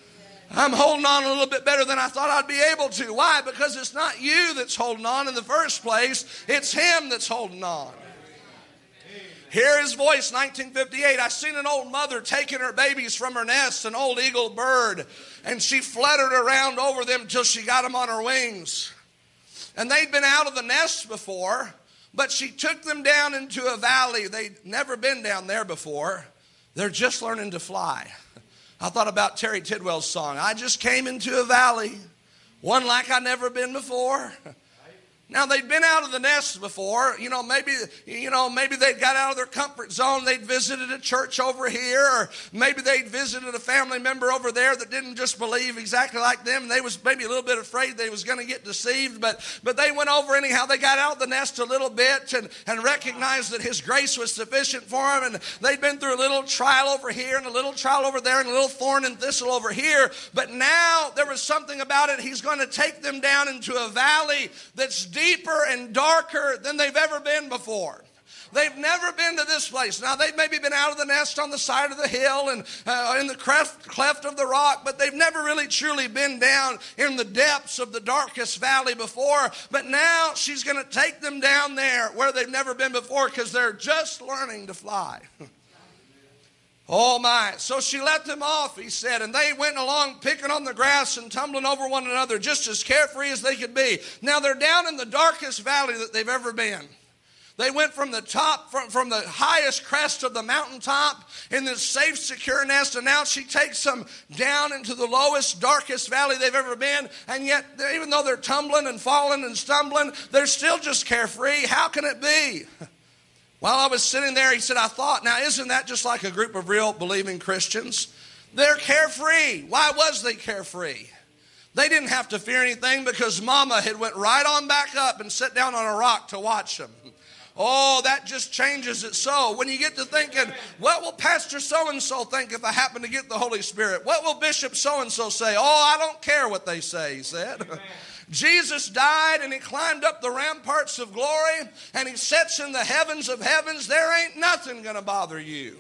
I'm holding on a little bit better than I thought I'd be able to. Why? Because it's not you that's holding on in the first place. It's Him that's holding on. Hear His voice, 1958. I seen an old mother taking her babies from her nest, an old eagle bird, and she fluttered around over them till she got them on her wings. And they'd been out of the nest before, but she took them down into a valley. They'd never been down there before. They're just learning to fly. I thought about Terry Tidwell's song, I just came into a valley, one like I'd never been before. Now, they'd been out of the nest before. Maybe they'd got out of their comfort zone. They'd visited a church over here, or maybe they'd visited a family member over there that didn't just believe exactly like them. And they was maybe a little bit afraid they was going to get deceived, but they went over anyhow. They got out of the nest a little bit and recognized that His grace was sufficient for them. And they'd been through a little trial over here and a little trial over there and a little thorn and thistle over here. But now there was something about it. He's going to take them down into a valley that's deeper and darker than they've ever been before. They've never been to this place. Now, they've maybe been out of the nest on the side of the hill and in the cleft of the rock, but they've never really truly been down in the depths of the darkest valley before. But now she's going to take them down there where they've never been before because they're just learning to fly. Oh my. So she let them off, he said, and they went along picking on the grass and tumbling over one another just as carefree as they could be. Now they're down in the darkest valley that they've ever been. They went from the top, from the highest crest of the mountaintop in this safe, secure nest, and now she takes them down into the lowest, darkest valley they've ever been, and yet, even though they're tumbling and falling and stumbling, they're still just carefree. How can it be? While I was sitting there, he said, I thought, now isn't that just like a group of real believing Christians? They're carefree. Why was they carefree? They didn't have to fear anything because Mama had went right on back up and sat down on a rock to watch them. Oh, that just changes it so. When you get to thinking, what will Pastor so-and-so think if I happen to get the Holy Spirit? What will Bishop so-and-so say? Oh, I don't care what they say, he said. Jesus died and He climbed up the ramparts of glory and He sits in the heavens of heavens. There ain't nothing going to bother you.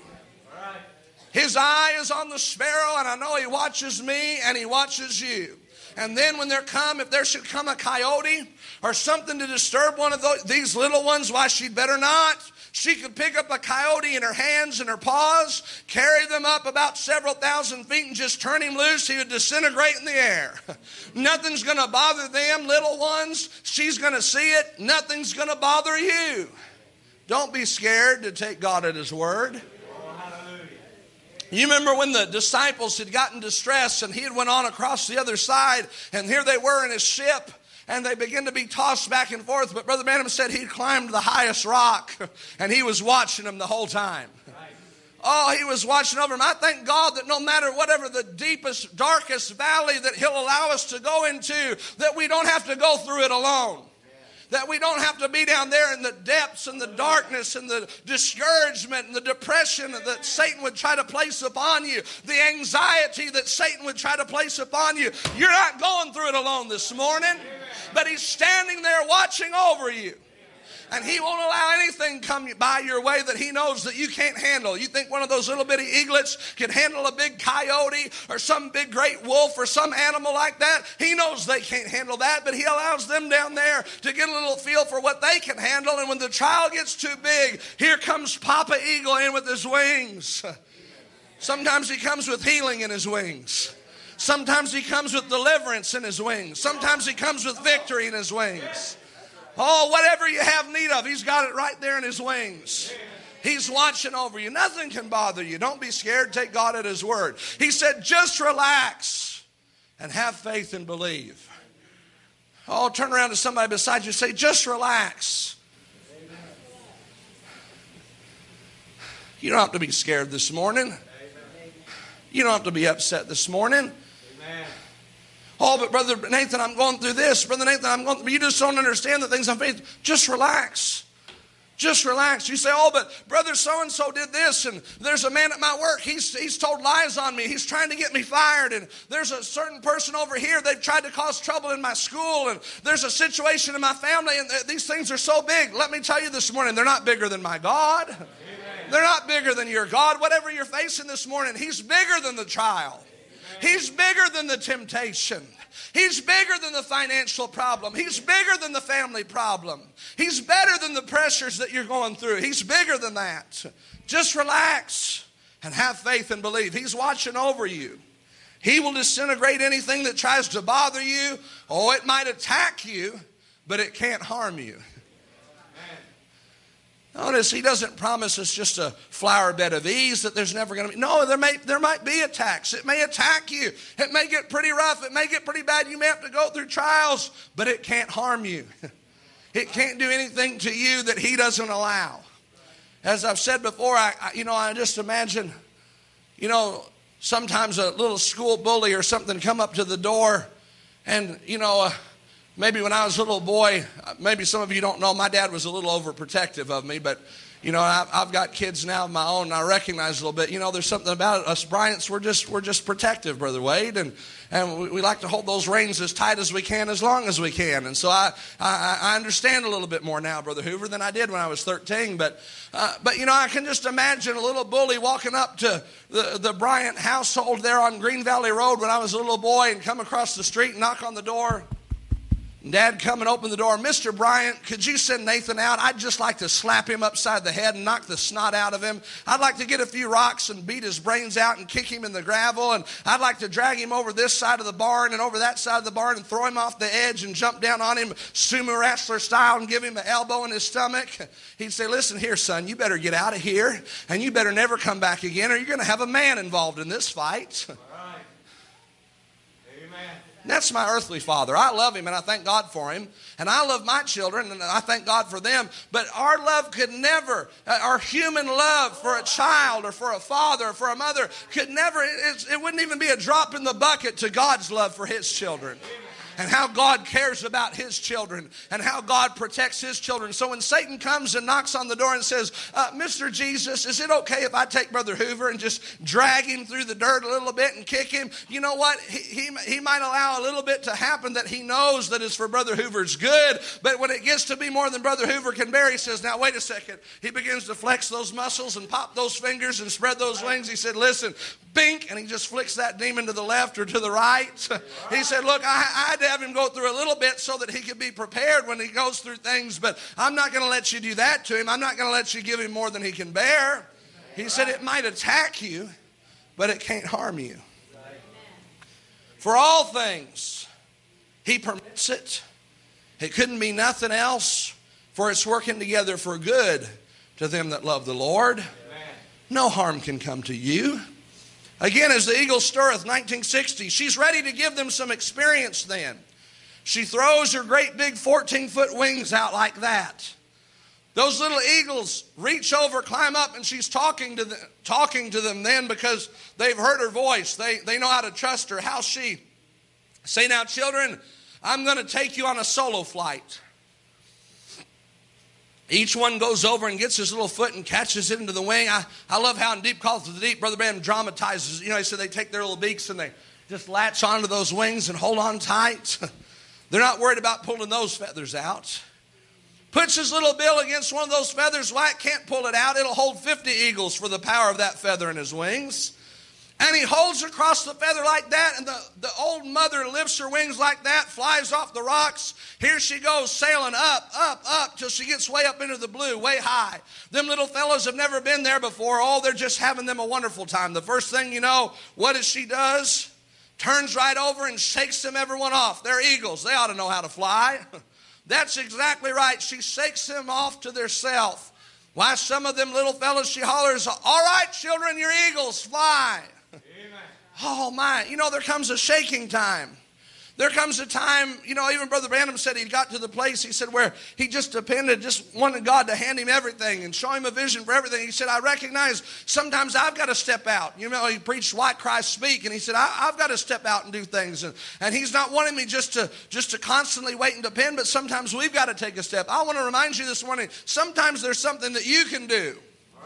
His eye is on the sparrow, and I know He watches me and He watches you. And then when if there should come a coyote or something to disturb one of these little ones, why, she'd better not. She could pick up a coyote in her hands and her paws, carry them up about several thousand feet and just turn him loose. He would disintegrate in the air. Nothing's going to bother them, little ones. She's going to see it. Nothing's going to bother you. Don't be scared to take God at His word. You remember when the disciples had gotten distressed and He had went on across the other side, and here they were in His ship, and they began to be tossed back and forth. But Brother Branham said He climbed the highest rock, and He was watching them the whole time. Oh, He was watching over them. I thank God that no matter whatever the deepest, darkest valley that He'll allow us to go into, that we don't have to go through it alone. That we don't have to be down there in the depths and the darkness and the discouragement and the depression that Satan would try to place upon you. The anxiety that Satan would try to place upon you. You're not going through it alone this morning. But He's standing there watching over you. And He won't allow anything come by your way that He knows that you can't handle. You think one of those little bitty eaglets can handle a big coyote or some big great wolf or some animal like that? He knows they can't handle that, but He allows them down there to get a little feel for what they can handle. And when the trial gets too big, here comes Papa Eagle in with his wings. Sometimes He comes with healing in His wings. Sometimes He comes with deliverance in His wings. Sometimes He comes with victory in His wings. Oh, whatever you have need of, He's got it right there in His wings. He's watching over you. Nothing can bother you. Don't be scared. Take God at His word. He said, just relax and have faith and believe. Oh, turn around to somebody beside you and say, just relax. You don't have to be scared this morning. You don't have to be upset this morning. Oh, but Brother Nathan, I'm going through this. Brother Nathan, I'm going through. You just don't understand the things I'm facing. Just relax. Just relax. You say, oh, but Brother so-and-so did this, and there's a man at my work. He's told lies on me. He's trying to get me fired. And there's a certain person over here. They've tried to cause trouble in my school. And there's a situation in my family, and these things are so big. Let me tell you this morning, they're not bigger than my God. They're not bigger than your God. Whatever you're facing this morning, He's bigger than the trial. He's bigger than the temptation. He's bigger than the financial problem. He's bigger than the family problem. He's better than the pressures that you're going through. He's bigger than that. Just relax and have faith and believe. He's watching over you. He will disintegrate anything that tries to bother you. Oh, it might attack you, but it can't harm you. Notice he doesn't promise us just a flower bed of ease that there's never going to be. No, there might be attacks. It may attack you. It may get pretty rough. It may get pretty bad. You may have to go through trials, but it can't harm you. It can't do anything to you that he doesn't allow. As I've said before, I just imagine, sometimes a little school bully or something come up to the door and, maybe when I was a little boy, maybe some of you don't know, my dad was a little overprotective of me, but, I've got kids now of my own, and I recognize a little bit, there's something about it. Us Bryants, we're just protective, Brother Wade, and we like to hold those reins as tight as we can, as long as we can. And so I understand a little bit more now, Brother Hoover, than I did when I was 13, but I can just imagine a little bully walking up to the Bryant household there on Green Valley Road when I was a little boy and come across the street and knock on the door. Dad come and open the door. Mr. Bryant, could you send Nathan out? I'd just like to slap him upside the head and knock the snot out of him. I'd like to get a few rocks and beat his brains out and kick him in the gravel. And I'd like to drag him over this side of the barn and over that side of the barn and throw him off the edge and jump down on him sumo wrestler style and give him an elbow in his stomach. He'd say, listen here, son, you better get out of here and you better never come back again or you're going to have a man involved in this fight. That's my earthly father. I love him and I thank God for him. And I love my children and I thank God for them. But our love could never, our human love for a child or for a father or for a mother could never, it wouldn't even be a drop in the bucket to God's love for his children. And how God cares about his children and how God protects his children. So when Satan comes and knocks on the door and says, Mr. Jesus, is it okay if I take Brother Hoover and just drag him through the dirt a little bit and kick him? You know what? He might allow a little bit to happen that he knows that is for Brother Hoover's good. But when it gets to be more than Brother Hoover can bear, he says, now wait a second. He begins to flex those muscles and pop those fingers and spread those wings. He said, listen, bink, and he just flicks that demon to the left or to the right. He said, look, I had to have him go through a little bit so that he could be prepared when he goes through things, but I'm not going to let you do that to him. I'm not going to let you give him more than he can bear. He said it might attack you, but it can't harm you. For all things, he permits it. It couldn't be nothing else, for it's working together for good to them that love the Lord. No harm can come to you. Again, as the eagle stirreth, 1960, she's ready to give them some experience then. She throws her great big 14-foot wings out like that. Those little eagles reach over, climb up, and she's talking to them then because they've heard her voice. They know how to trust her. How's she? Say, now, children, I'm going to take you on a solo flight. Each one goes over and gets his little foot and catches it into the wing. I love how in Deep Calls to the Deep, Brother Branham dramatizes. He said they take their little beaks and they just latch onto those wings and hold on tight. They're not worried about pulling those feathers out. Puts his little bill against one of those feathers. Why? It can't pull it out. It'll hold 50 eagles for the power of that feather in his wings. And he holds across the feather like that, and the old mother lifts her wings like that, flies off the rocks. Here she goes, sailing up, up, up, till she gets way up into the blue, way high. Them little fellows have never been there before. Oh, they're just having them a wonderful time. The first thing you know, what does she does? Turns right over and shakes them everyone off. They're eagles. They ought to know how to fly. That's exactly right. She shakes them off to their self. Why, some of them little fellows, she hollers, all right, children, you're eagles, fly. Amen. Oh, my. There comes a shaking time. There comes a time, even Brother Branham said he got to the place, he said, where he just wanted God to hand him everything and show him a vision for everything. He said, I recognize sometimes I've got to step out. He preached Why Christ Speak, and he said, I've got to step out and do things. And he's not wanting me just to constantly wait and depend, but sometimes we've got to take a step. I want to remind you this morning, sometimes there's something that you can do.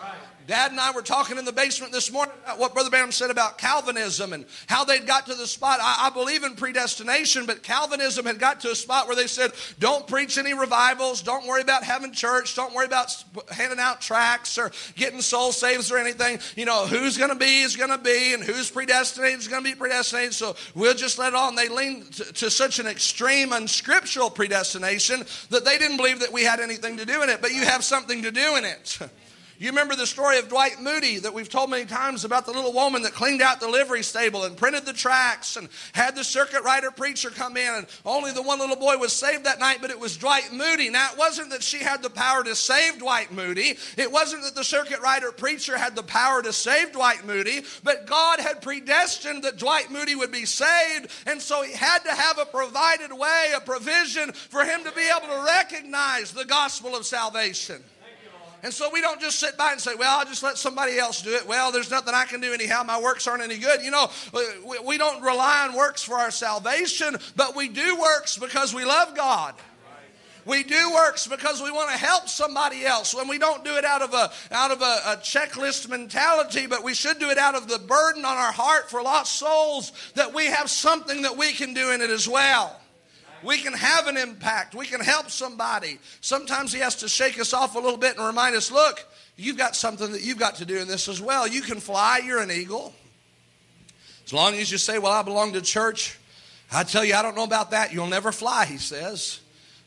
Dad and I were talking in the basement this morning about what Brother Branham said about Calvinism and how they'd got to the spot. I believe in predestination, but Calvinism had got to a spot where they said, don't preach any revivals, don't worry about having church, don't worry about handing out tracts or getting soul saves or anything. You know, who's going to be is going to be, and who's predestinated is going to be predestinated, so we'll just let it on. They leaned to such an extreme unscriptural predestination that they didn't believe that we had anything to do in it, but you have something to do in it. You remember the story of Dwight Moody that we've told many times about the little woman that cleaned out the livery stable and printed the tracts and had the circuit rider preacher come in, and only the one little boy was saved that night, but it was Dwight Moody. Now, it wasn't that she had the power to save Dwight Moody. It wasn't that the circuit rider preacher had the power to save Dwight Moody, but God had predestined that Dwight Moody would be saved, and so he had to have a provided way, a provision for him to be able to recognize the gospel of salvation. And so we don't just sit by and say, well, I'll just let somebody else do it. Well, there's nothing I can do anyhow. My works aren't any good. You know, we don't rely on works for our salvation, but we do works because we love God. We do works because we want to help somebody else. And we don't do it out of a checklist mentality, but we should do it out of the burden on our heart for lost souls, that we have something that we can do in it as well. We can have an impact. We can help somebody. Sometimes he has to shake us off a little bit and remind us, look, you've got something that you've got to do in this as well. You can fly. You're an eagle. As long as you say, well, I belong to church. I tell you, I don't know about that. You'll never fly, he says.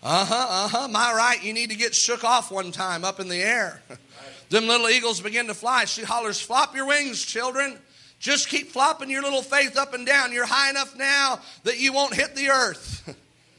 My right, you need to get shook off one time up in the air. Them little eagles begin to fly. She hollers, flop your wings, children. Just keep flopping your little faith up and down. You're high enough now that you won't hit the earth.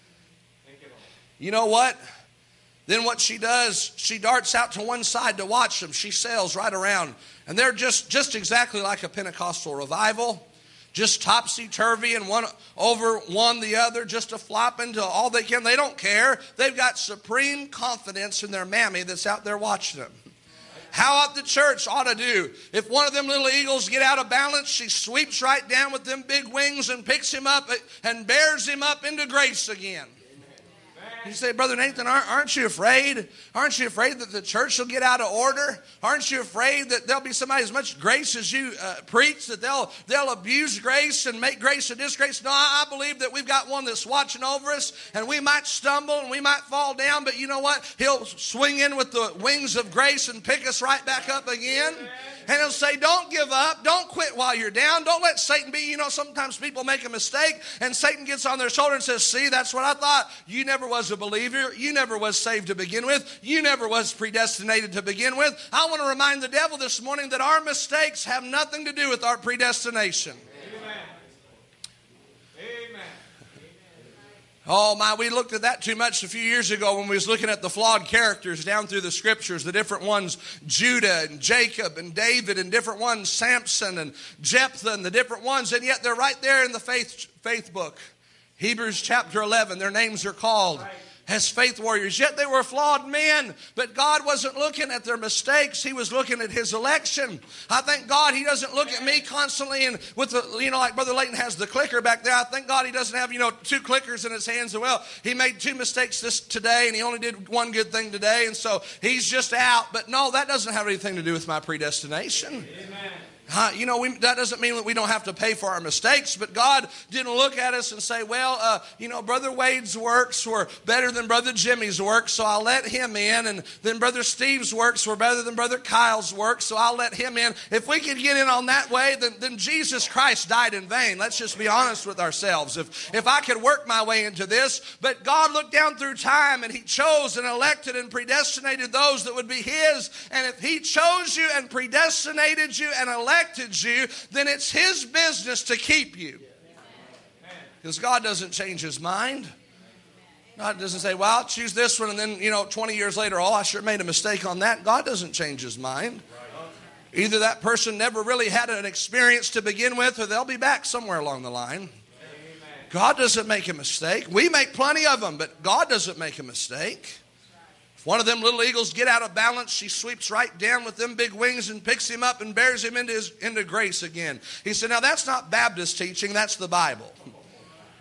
You know what? Then what she does, she darts out to one side to watch them. She sails right around. And they're just exactly like a Pentecostal revival. Just topsy-turvy, and one over one the other, just a flop into all they can. They don't care. They've got supreme confidence in their mammy that's out there watching them. How ought the church ought to do? If one of them little eagles get out of balance, she sweeps right down with them big wings and picks him up and bears him up into grace again. You say, Brother Nathan, aren't you afraid? Aren't you afraid that the church will get out of order? Aren't you afraid that there'll be somebody as much grace as you preach, that they'll abuse grace and make grace a disgrace? No, I believe that we've got one that's watching over us, and we might stumble and we might fall down, but you know what? He'll swing in with the wings of grace and pick us right back up again. And he'll say, don't give up. Don't quit while you're down. Don't let Satan be. You know, sometimes people make a mistake and Satan gets on their shoulder and says, see, that's what I thought. You never was a believer. You never was saved to begin with. You never was predestinated to begin with. I want to remind the devil this morning that our mistakes have nothing to do with our predestination. Oh my, we looked at that too much a few years ago when we was looking at the flawed characters down through the scriptures, the different ones, Judah and Jacob and David and different ones, Samson and Jephthah and the different ones, and yet they're right there in the faith book. Hebrews chapter 11, their names are called as faith warriors. Yet they were flawed men, but God wasn't looking at their mistakes. He was looking at his election. I thank God he doesn't look at me constantly and with the, you know, like Brother Layton has the clicker back there. I thank God he doesn't have, you know, two clickers in his hands. And well, he made two mistakes today and he only did one good thing today. And so he's just out. But no, that doesn't have anything to do with my predestination. Amen. That doesn't mean that we don't have to pay for our mistakes, but God didn't look at us and say, well, Brother Wade's works were better than Brother Jimmy's works, so I'll let him in, and then Brother Steve's works were better than Brother Kyle's works, so I'll let him in. If we could get in on that way, then Jesus Christ died in vain. Let's just be honest with ourselves. If I could work my way into this, but God looked down through time, and he chose and elected and predestinated those that would be his, and if he chose you and predestinated you and elected you, then it's his business to keep you. Because God doesn't change his mind. God doesn't say, well, I'll choose this one, and then, 20 years later, I sure made a mistake on that. God doesn't change his mind. Either that person never really had an experience to begin with, or they'll be back somewhere along the line. God doesn't make a mistake. We make plenty of them, but God doesn't make a mistake. If one of them little eagles get out of balance, she sweeps right down with them big wings and picks him up and bears him into grace again. He said, now that's not Baptist teaching, that's the Bible.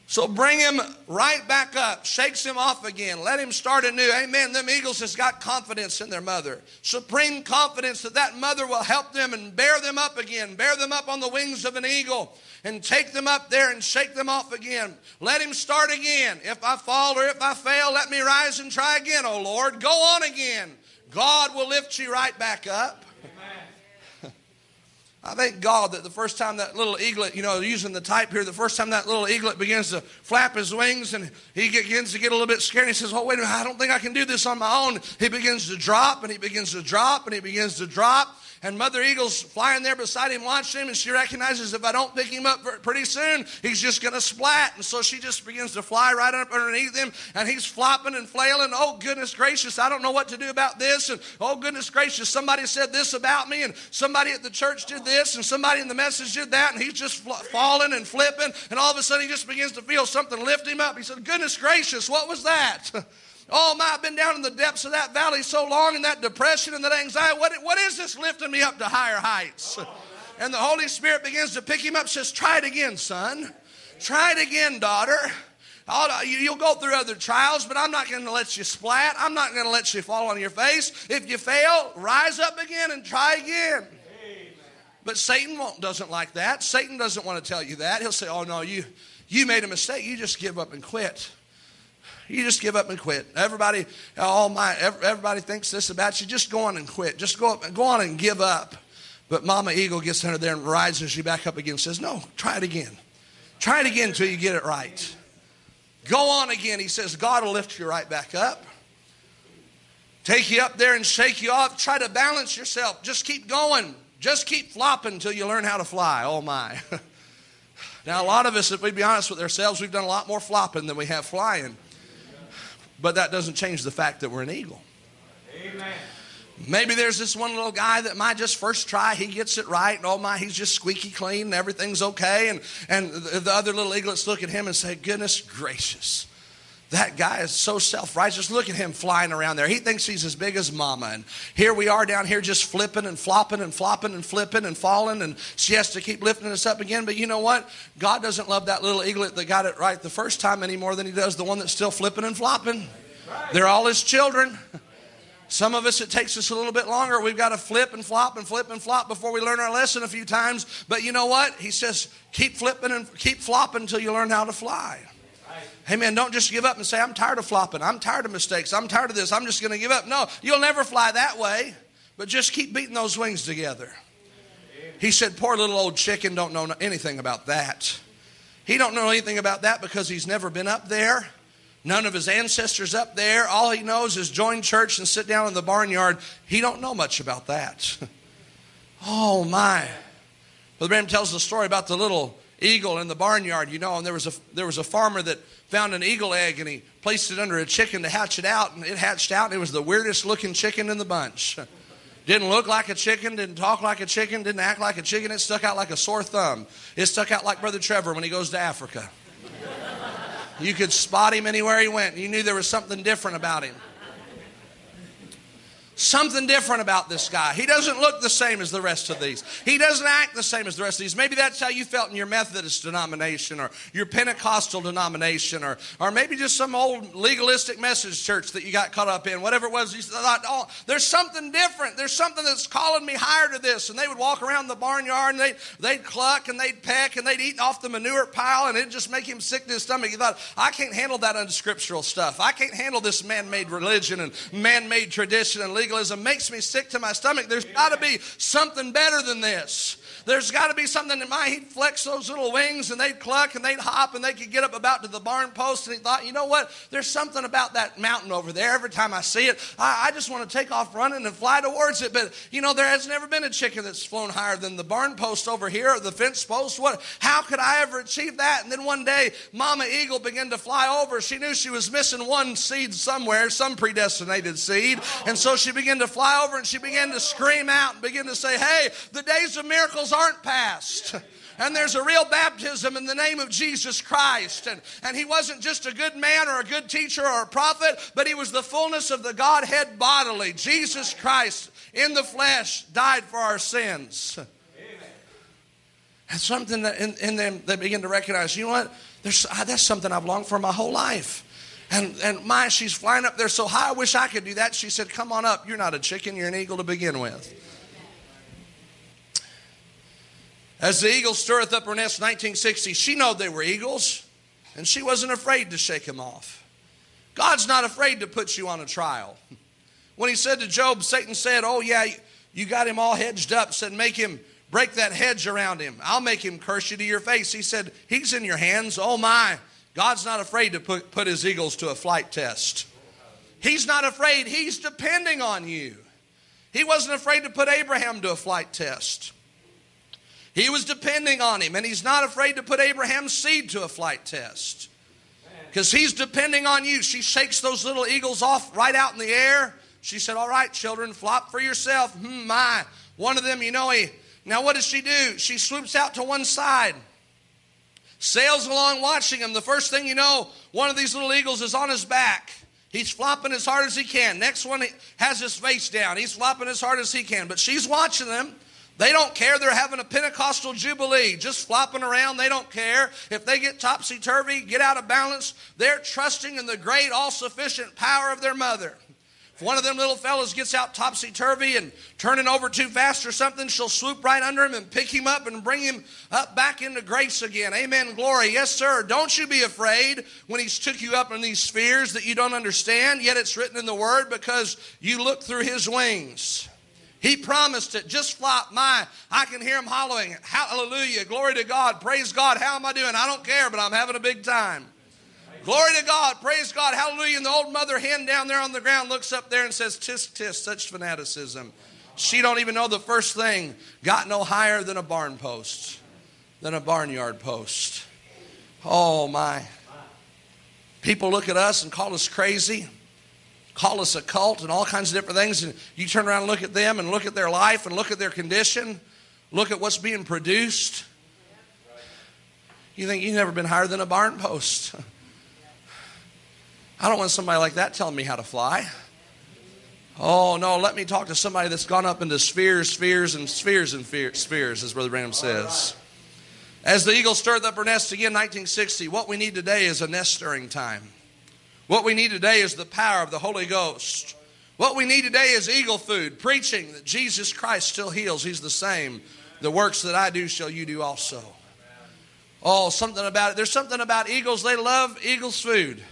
So bring him right back up, shakes him off again, let him start anew. Amen. Them eagles has got confidence in their mother. Supreme confidence that that mother will help them and bear them up again, bear them up on the wings of an eagle and take them up there and shake them off again. Let him start again. If I fall or if I fail, let me rise and try again, oh Lord. Go on again. God will lift you right back up. I thank God that the first time that little eaglet, using the type here, the first time that little eaglet begins to flap his wings and he begins to get a little bit scared. And he says, oh, wait a minute, I don't think I can do this on my own. He begins to drop and he begins to drop and he begins to drop. And Mother Eagle's flying there beside him, watching him, and she recognizes if I don't pick him up pretty soon, he's just going to splat. And so she just begins to fly right up underneath him, and he's flopping and flailing. Oh, goodness gracious, I don't know what to do about this. And oh, goodness gracious, somebody said this about me, and somebody at the church did this, and somebody in the message did that, and he's just falling and flipping. And all of a sudden, he just begins to feel something lift him up. He said, goodness gracious, what was that? Oh, my, I've been down in the depths of that valley so long, in that depression and that anxiety. What is this lifting me up to higher heights? And the Holy Spirit begins to pick him up, says, try it again, son. Try it again, daughter. You'll go through other trials, but I'm not going to let you splat. I'm not going to let you fall on your face. If you fail, rise up again and try again. But Satan doesn't like that. Satan doesn't want to tell you that. He'll say, oh, no, you made a mistake. You just give up and quit. You just give up and quit. Everybody thinks this about you. Just go on and quit. Just go on and give up. But Mama Eagle gets under there and rises you back up again and says, no, try it again. Try it again until you get it right. Go on again. He says, God will lift you right back up. Take you up there and shake you off. Try to balance yourself. Just keep going. Just keep flopping until you learn how to fly. Oh, my. Now, a lot of us, if we be honest with ourselves, we've done a lot more flopping than we have flying. But that doesn't change the fact that we're an eagle. Amen. Maybe there's this one little guy that might just first try, he gets it right, and oh my, he's just squeaky clean and everything's okay. And the other little eaglets look at him and say, goodness gracious, that guy is so self-righteous. Look at him flying around there. He thinks he's as big as mama. And here we are down here just flipping and flopping and flopping and flipping and falling. And she has to keep lifting us up again. But you know what? God doesn't love that little eaglet that got it right the first time any more than he does the one that's still flipping and flopping. They're all his children. Some of us, it takes us a little bit longer. We've got to flip and flop and flip and flop before we learn our lesson a few times. But you know what? He says, keep flipping and keep flopping until you learn how to fly. Amen. Don't just give up and say, I'm tired of flopping. I'm tired of mistakes. I'm tired of this. I'm just going to give up. No, you'll never fly that way. But just keep beating those wings together. He said, poor little old chicken don't know anything about that. He don't know anything about that because he's never been up there. None of his ancestors up there. All he knows is join church and sit down in the barnyard. He don't know much about that. Oh, my. Brother Branham tells the story about the little eagle in the barnyard, and there was a farmer that found an eagle egg, and he placed it under a chicken to hatch it out, and it hatched out, and it was the weirdest looking chicken in the bunch. Didn't look like a chicken, didn't talk like a chicken, didn't act like a chicken. It stuck out like a sore thumb. It stuck out like Brother Trevor when he goes to Africa. You could spot him anywhere he went. You knew there was something different about him. Something different about this guy. He doesn't look the same as the rest of these. He doesn't act the same as the rest of these. Maybe that's how you felt in your Methodist denomination or your Pentecostal denomination or maybe just some old legalistic message church that you got caught up in. Whatever it was, you thought, oh, there's something different. There's something that's calling me higher to this. And they would walk around the barnyard and they'd cluck and they'd peck and they'd eat off the manure pile and it'd just make him sick to his stomach. You thought, I can't handle that unscriptural stuff. I can't handle this man-made religion and man-made tradition and legalism. Makes me sick to my stomach. There's got to be something better than this. There's got to be something that he'd flex those little wings and they'd cluck and they'd hop and they could get up about to the barn post. And he thought, you know what? There's something about that mountain over there. Every time I see it, I just want to take off running and fly towards it. But, there has never been a chicken that's flown higher than the barn post over here or the fence post. How could I ever achieve that? And then one day, Mama Eagle began to fly over. She knew she was missing one seed somewhere, some predestinated seed. And so she began to fly over and she began to scream out and begin to say, hey, the days of miracles aren't past. And there's a real baptism in the name of Jesus Christ. And he wasn't just a good man or a good teacher or a prophet, but he was the fullness of the Godhead bodily. Jesus Christ in the flesh died for our sins. Amen. And something that in them they begin to recognize, you know what? That's something I've longed for my whole life. And she's flying up there so high, I wish I could do that. She said, come on up. You're not a chicken, you're an eagle to begin with. As the eagle stirreth up her nest, 1960, she knowed they were eagles, and she wasn't afraid to shake them off. God's not afraid to put you on a trial. When he said to Job, Satan said, oh yeah, you got him all hedged up, said make him break that hedge around him. I'll make him curse you to your face. He said, he's in your hands. Oh my, God's not afraid to put his eagles to a flight test. He's not afraid. He's depending on you. He wasn't afraid to put Abraham to a flight test. He was depending on him, and he's not afraid to put Abraham's seed to a flight test. Because he's depending on you. She shakes those little eagles off right out in the air. She said, all right, children, flop for yourself. My. One of them, now what does she do? She swoops out to one side, sails along watching him. The first thing you know, one of these little eagles is on his back. He's flopping as hard as he can. Next one has his face down. He's flopping as hard as he can. But she's watching them. They don't care. They're having a Pentecostal jubilee, just flopping around. They don't care. If they get topsy-turvy, get out of balance, they're trusting in the great, all-sufficient power of their mother. If one of them little fellas gets out topsy-turvy and turning over too fast or something, she'll swoop right under him and pick him up and bring him up back into grace again. Amen, glory. Yes, sir. Don't you be afraid when he's took you up in these spheres that you don't understand, yet it's written in the Word because you look through his wings. He promised it. Just flop. I can hear him hollering. Hallelujah. Glory to God. Praise God. How am I doing? I don't care, but I'm having a big time. Glory to God. Praise God. Hallelujah. And the old mother hen down there on the ground looks up there and says, tisk, tisk, such fanaticism. She don't even know the first thing got no higher than a barn post, than a barnyard post. Oh, my. People look at us and call us crazy, call us a cult and all kinds of different things. And you turn around and look at them and look at their life and look at their condition, look at what's being produced. You think you've never been higher than a barn post. I don't want somebody like that telling me how to fly. Oh, no, let me talk to somebody that's gone up into spheres, as Brother Branham says. As the eagle stirred up her nest again, 1960, what we need today is a nest stirring time. What we need today is the power of the Holy Ghost. What we need today is eagle food, preaching that Jesus Christ still heals. He's the same. The works that I do shall you do also. Oh, something about it. There's something about eagles. They love eagles' food.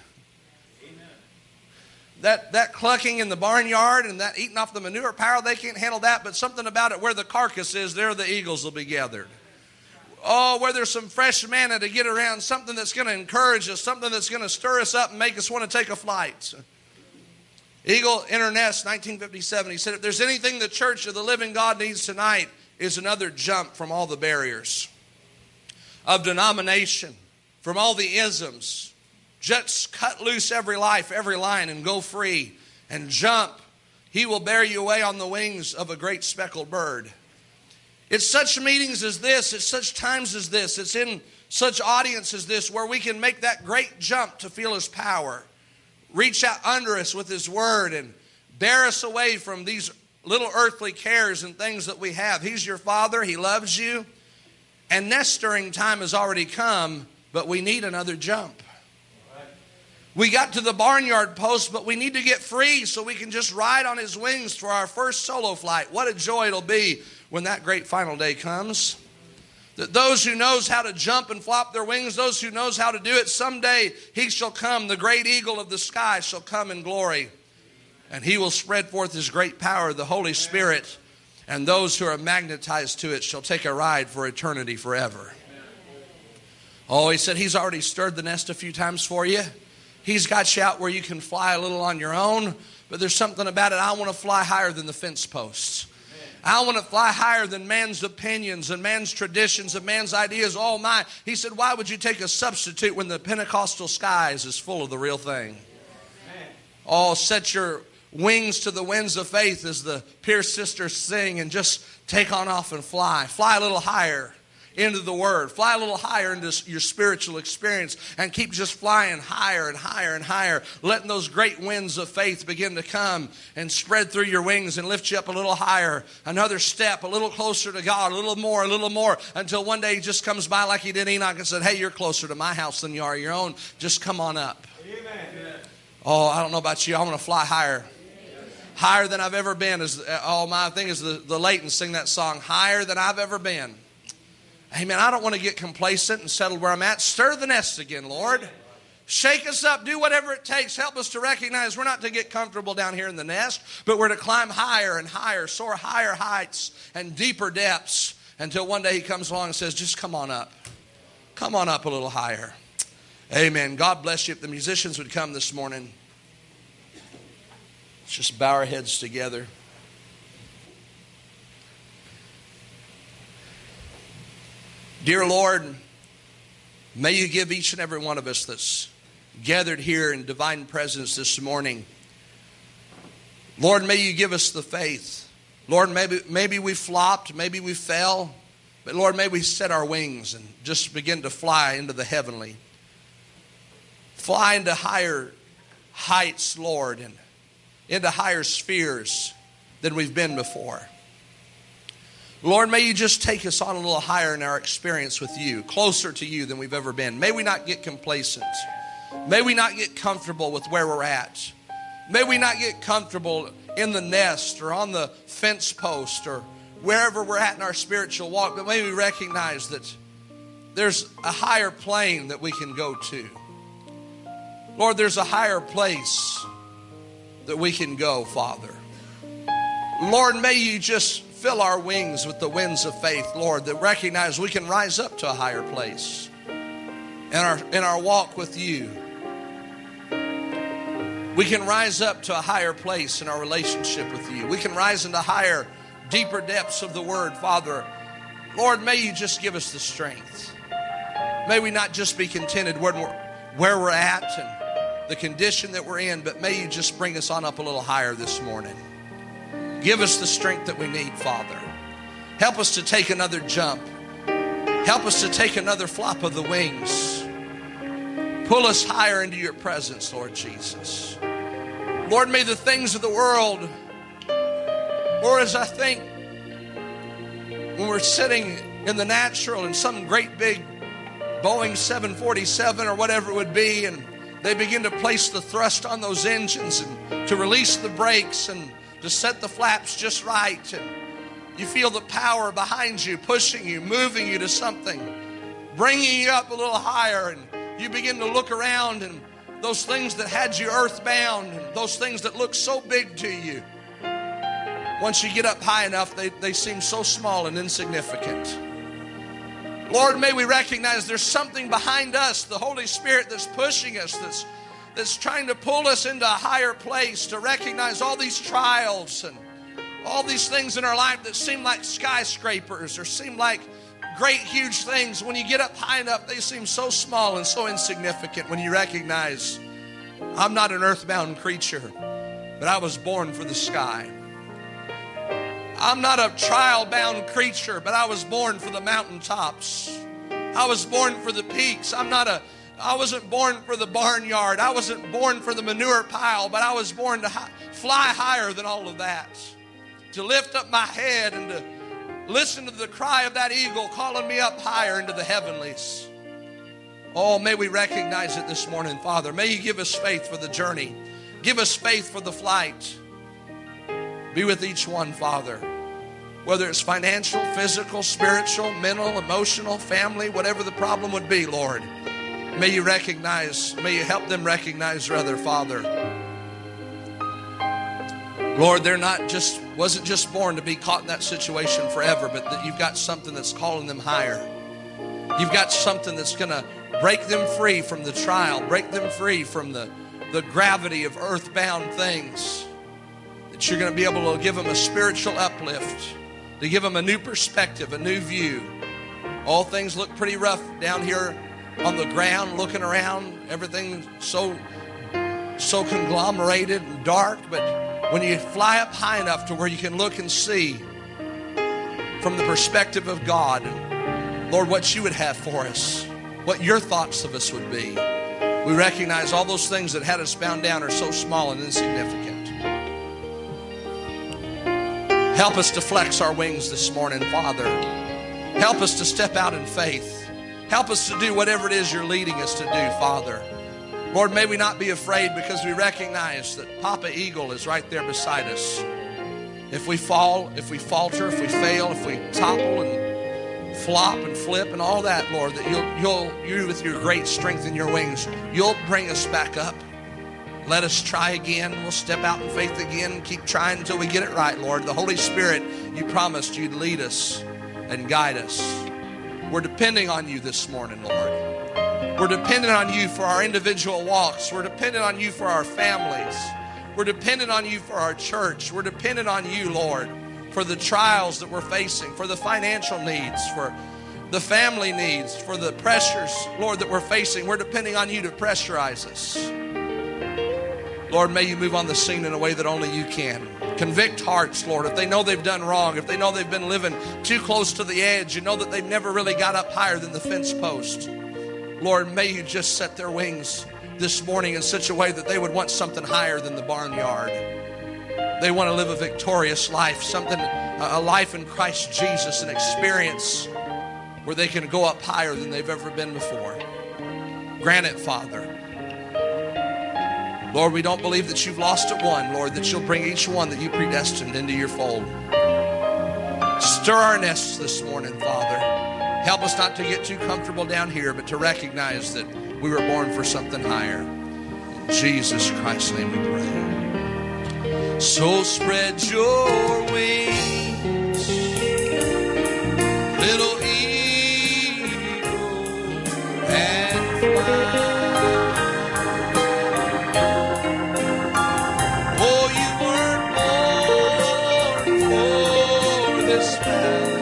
That clucking in the barnyard and that eating off the manure pile, they can't handle that. But something about it, where the carcass is, there the eagles will be gathered. Oh, where there's some fresh manna to get around, something that's going to encourage us, something that's going to stir us up and make us want to take a flight. Eagle in her nest, 1957, he said, if there's anything the church of the living God needs tonight is another jump from all the barriers of denomination, from all the isms. Just cut loose every life, every line, and go free and jump. He will bear you away on the wings of a great speckled bird. It's such meetings as this, it's such times as this, it's in such audience as this where we can make that great jump to feel his power. Reach out under us with his word and bear us away from these little earthly cares and things that we have. He's your Father, he loves you. And nest stirring time has already come, but we need another jump. We got to the barnyard post, but we need to get free so we can just ride on his wings for our first solo flight. What a joy it'll be when that great final day comes. That those who knows how to jump and flop their wings, those who knows how to do it, someday he shall come. The great eagle of the sky shall come in glory. And he will spread forth his great power, the Holy Spirit. And those who are magnetized to it shall take a ride for eternity forever. Oh, he said he's already stirred the nest a few times for you. He's got you out where you can fly a little on your own. But there's something about it. I want to fly higher than the fence posts. I want to fly higher than man's opinions and man's traditions and man's ideas. Oh my. He said, why would you take a substitute when the Pentecostal skies is full of the real thing? Oh, set your wings to the winds of faith, as the Pierce sisters sing, and just take on off and fly. Fly a little higher into the Word. Fly a little higher into your spiritual experience and keep just flying higher and higher and higher, letting those great winds of faith begin to come and spread through your wings and lift you up a little higher, another step, a little closer to God, a little more, until one day He just comes by like He did Enoch and said, hey, you're closer to my house than you are your own. Just come on up. Amen. Oh, I don't know about you. I want to fly higher. Higher than I've ever been. My thing is the Laytons sing that song, Higher Than I've Ever Been. Amen. I don't want to get complacent and settle where I'm at. Stir the nest again, Lord. Shake us up. Do whatever it takes. Help us to recognize we're not to get comfortable down here in the nest, but we're to climb higher and higher, soar higher heights and deeper depths until one day He comes along and says, just come on up. Come on up a little higher. Amen. God bless you. If the musicians would come this morning. Let's just bow our heads together. Dear Lord, may You give each and every one of us that's gathered here in divine presence this morning. Lord, may You give us the faith. Lord, maybe we flopped, maybe we fell, but Lord, may we set our wings and just begin to fly into the heavenly. Fly into higher heights, Lord, and into higher spheres than we've been before. Lord, may You just take us on a little higher in our experience with You, closer to You than we've ever been. May we not get complacent. May we not get comfortable with where we're at. May we not get comfortable in the nest or on the fence post or wherever we're at in our spiritual walk, but may we recognize that there's a higher plane that we can go to. Lord, there's a higher place that we can go, Father. Lord, may You just fill our wings with the winds of faith, Lord, that recognize we can rise up to a higher place in our walk with You. We can rise up to a higher place in our relationship with You. We can rise into higher, deeper depths of the Word, Father. Lord, may You just give us the strength. May we not just be contented where we're at and the condition that we're in, but may You just bring us on up a little higher this morning. Give us the strength that we need, Father. Help us to take another jump. Help us to take another flop of the wings. Pull us higher into Your presence, Lord Jesus. Lord, may the things of the world, or as I think when we're sitting in the natural in some great big Boeing 747 or whatever it would be, and they begin to place the thrust on those engines and to release the brakes and to set the flaps just right, and you feel the power behind you, pushing you, moving you to something, bringing you up a little higher, and you begin to look around, and those things that had you earthbound, and those things that look so big to you, once you get up high enough, they seem so small and insignificant. Lord, may we recognize there's something behind us, the Holy Spirit that's pushing us, that's trying to pull us into a higher place, to recognize all these trials and all these things in our life that seem like skyscrapers or seem like great, huge things. When you get up high enough, they seem so small and so insignificant when you recognize I'm not an earthbound creature, but I was born for the sky. I'm not a trial-bound creature, but I was born for the mountaintops. I was born for the peaks. I wasn't born for the barnyard. I wasn't born for the manure pile, but I was born to fly higher than all of that. To lift up my head and to listen to the cry of that eagle calling me up higher into the heavenlies. Oh, may we recognize it this morning, Father. May You give us faith for the journey. Give us faith for the flight. Be with each one, Father. Whether it's financial, physical, spiritual, mental, emotional, family, whatever the problem would be, Lord. May You help them recognize, Father. Lord, wasn't just born to be caught in that situation forever, but that You've got something that's calling them higher. You've got something that's going to break them free from the trial, break them free from the gravity of earthbound things. That You're going to be able to give them a spiritual uplift, to give them a new perspective, a new view. All things look pretty rough down here on the ground, looking around, everything so conglomerated and dark, but when you fly up high enough to where you can look and see from the perspective of God, Lord, what you would have for us, what your thoughts of us would be. We recognize all those things that had us bound down are so small and insignificant. Help us to flex our wings this morning, Father. Help us to step out in faith. Help us to do whatever it is you're leading us to do, Father. Lord, may we not be afraid because we recognize that Papa Eagle is right there beside us. If we fall, if we falter, if we fail, if we topple and flop and flip and all that, Lord, that you with your great strength in your wings, you'll bring us back up. Let us try again. We'll step out in faith again and keep trying until we get it right, Lord. The Holy Spirit, you promised you'd lead us and guide us. We're depending on you this morning, Lord. We're dependent on you for our individual walks. We're dependent on you for our families. We're dependent on you for our church. We're dependent on you, Lord, for the trials that we're facing, for the financial needs, for the family needs, for the pressures, Lord, that we're facing. We're depending on you to pressurize us. Lord, may you move on the scene in a way that only you can. Convict hearts, Lord. If they know they've done wrong, if they know they've been living too close to the edge, you know that they've never really got up higher than the fence post. Lord, may you just set their wings this morning in such a way that they would want something higher than the barnyard. They want to live a victorious life, a life in Christ Jesus, an experience where they can go up higher than they've ever been before. Grant it, Father. Lord, we don't believe that you've lost at one, Lord, that you'll bring each one that you predestined into your fold. Stir our nests this morning, Father. Help us not to get too comfortable down here, but to recognize that we were born for something higher. In Jesus Christ's name we pray. So spread your wings, little eagle, and fly. Oh, you weren't born for this valley.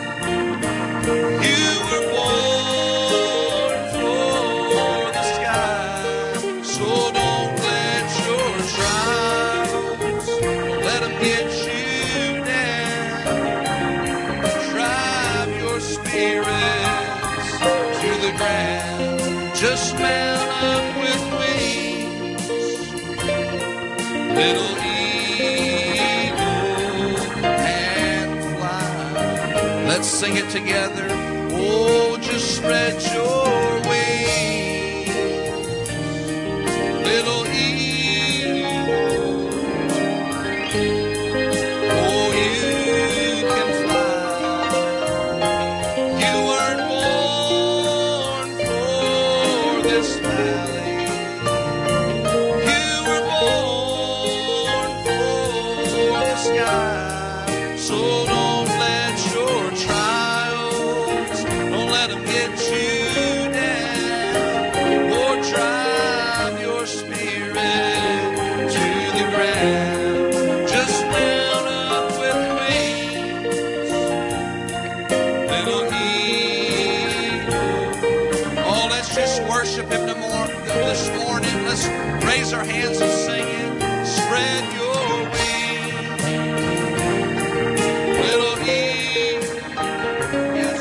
You were born for the sky. So don't let your trials, let them get you down. Drive your spirits to the ground. Just mount up with wings, little eagle, and fly. Let's sing it together. Oh, just spread your wings, little eagle. Oh, you can fly. You weren't born for this valley. You were born for the sky. So don't let your trials, don't let them get you down, or drive your spirit to the ground. Just mount up with wings, little eagle. Oh, let's just worship him this morning. Let's raise our hands and sing it. Spread your wings, little eagle. Yes.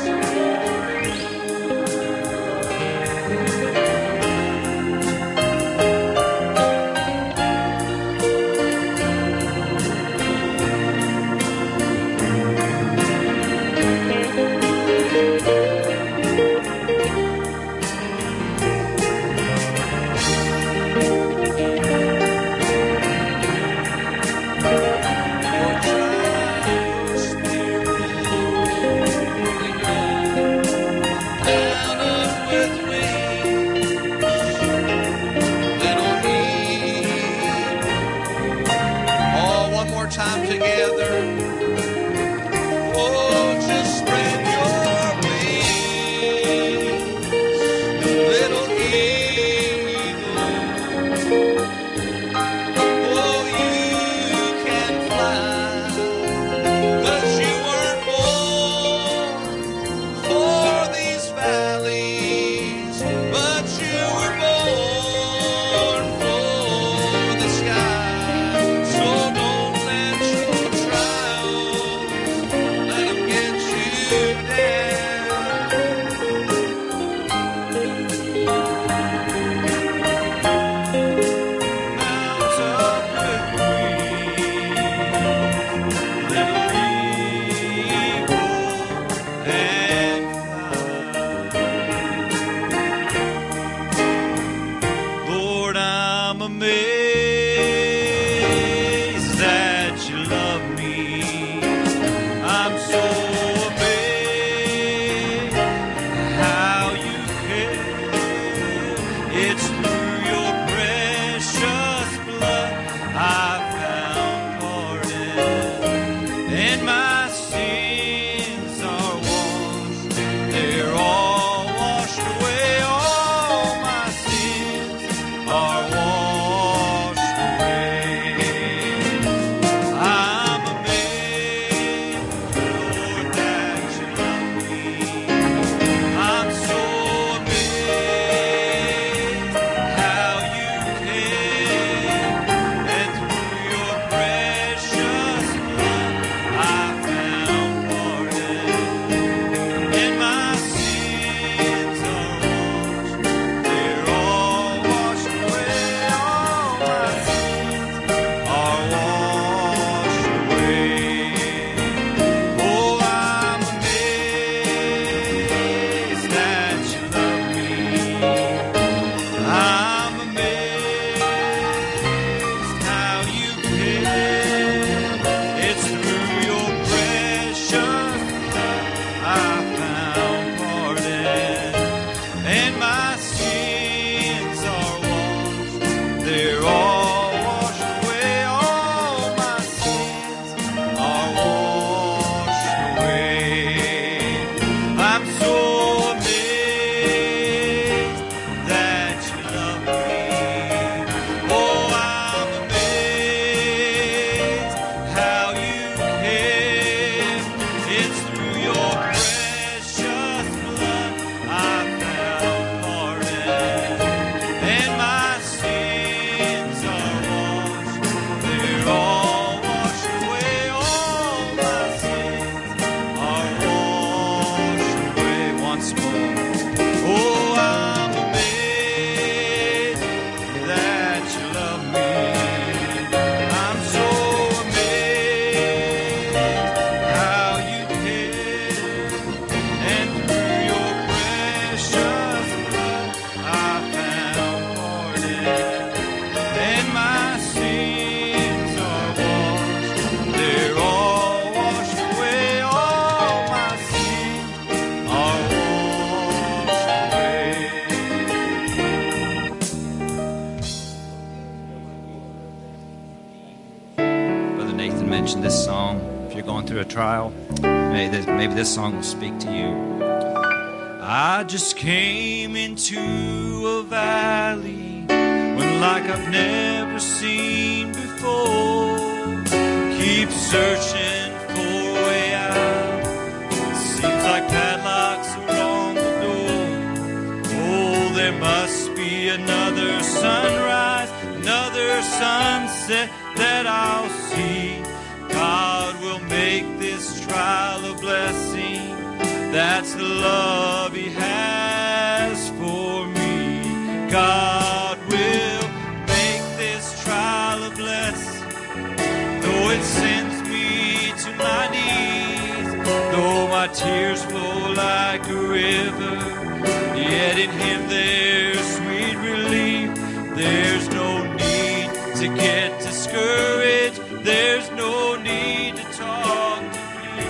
Ethan mentioned this song. If you're going through a trial, maybe this song will speak to you. I just came into a valley when like I've never seen before. Keep searching for a way out. Seems like padlocks are on the door. Oh, there must be another sunrise, another sunset that I'll see. God will make this trial a blessing. That's the love He has for me. God will make this trial a blessing. Though it sends me to my knees, though my tears flow like a river, yet in Him there's sweet relief. There's no need to get discouraged. There's no need to talk to me.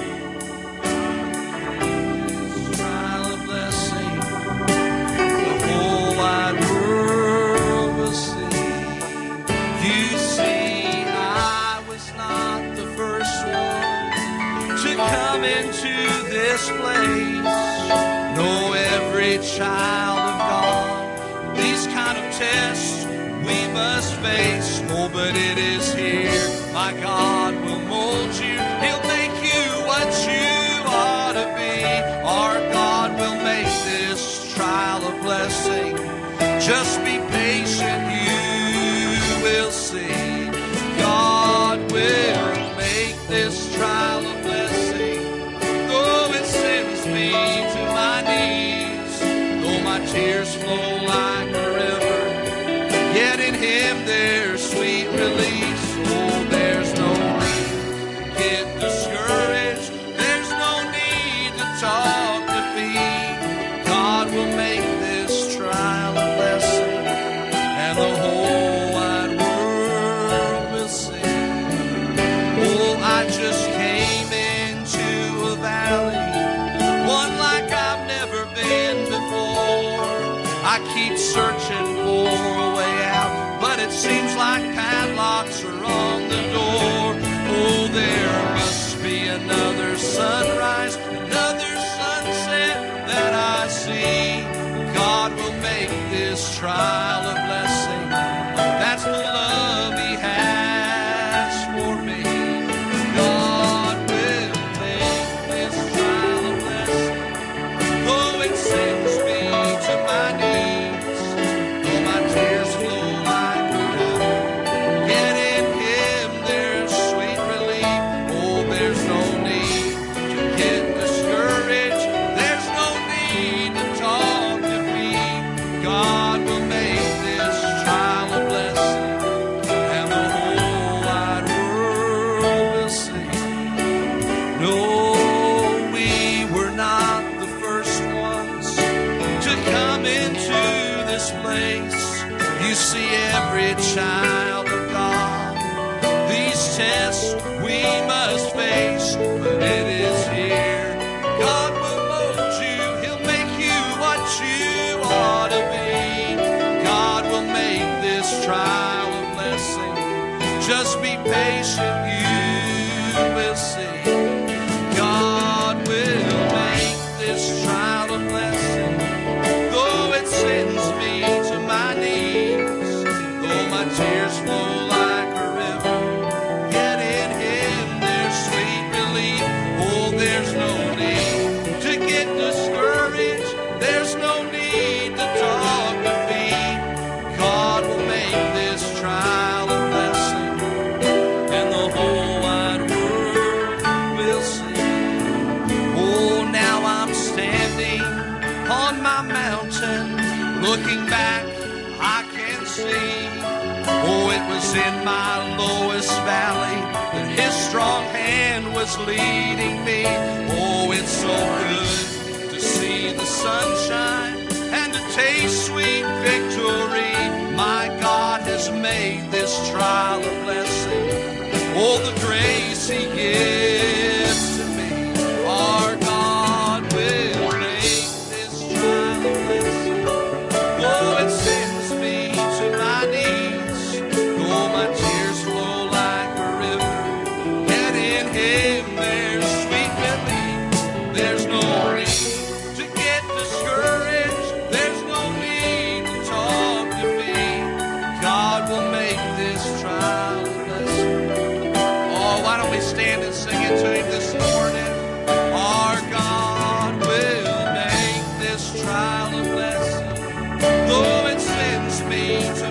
Trial of blessing, the whole wide world will see. You see, I was not the first one to come into this place. No, every child of God, these kind of tests we must face. Oh, but it is here. My God will mold you. He'll make you what you ought to be. Our God will make this trial a blessing. Just be patient, you will see. God will make this trial a blessing. Though it sends me to my knees, though my tears flow like a river, yet in Him there's sweet release. Oh, there's no need to get discouraged. There's no need to talk defeat. God will make this trial a blessing, and the whole wide world will sing. Oh, I just came into a valley, one like I've never been before. I keep searching for a way out, but it seems like padlocks are on the door. Oh, there must be another sunrise, another sunset that I see. God will make this trial a blessing. That's the love He has for me. God will make this trial a blessing. Though it sends me to my knees, though my tears flow like a river, yet in Him there's sweet relief. Oh, there's no need to get discouraged. There's no need to talk defeat. God will make this trial a blessing, and the whole wide world will see. No, we were not the first ones to come into this place. You see, every child of God, these tests we must face, but it is here. God will mold you. He'll make you what you ought to be. God will make this trial a blessing. Just be patient, you will see. God will make this trial a blessing. Though it sends me to my knees, though my tears flow like a river, yet in Him there's sweet relief. Oh, there's no need to get discouraged. There's no need to talk defeat. God will make this trial a blessing, and the whole wide world will see. Oh, now I'm standing on my mountain, looking back, I can see. Oh, it was in my lowest valley that His strong hand was leading me. Oh, it's so good to see the sunshine and to taste sweet victory. My God has made this trial a blessing. Oh, the grace He gives to me. Our God will make this trial a blessing. Though it sends me to my knees, though my tears flow like a river,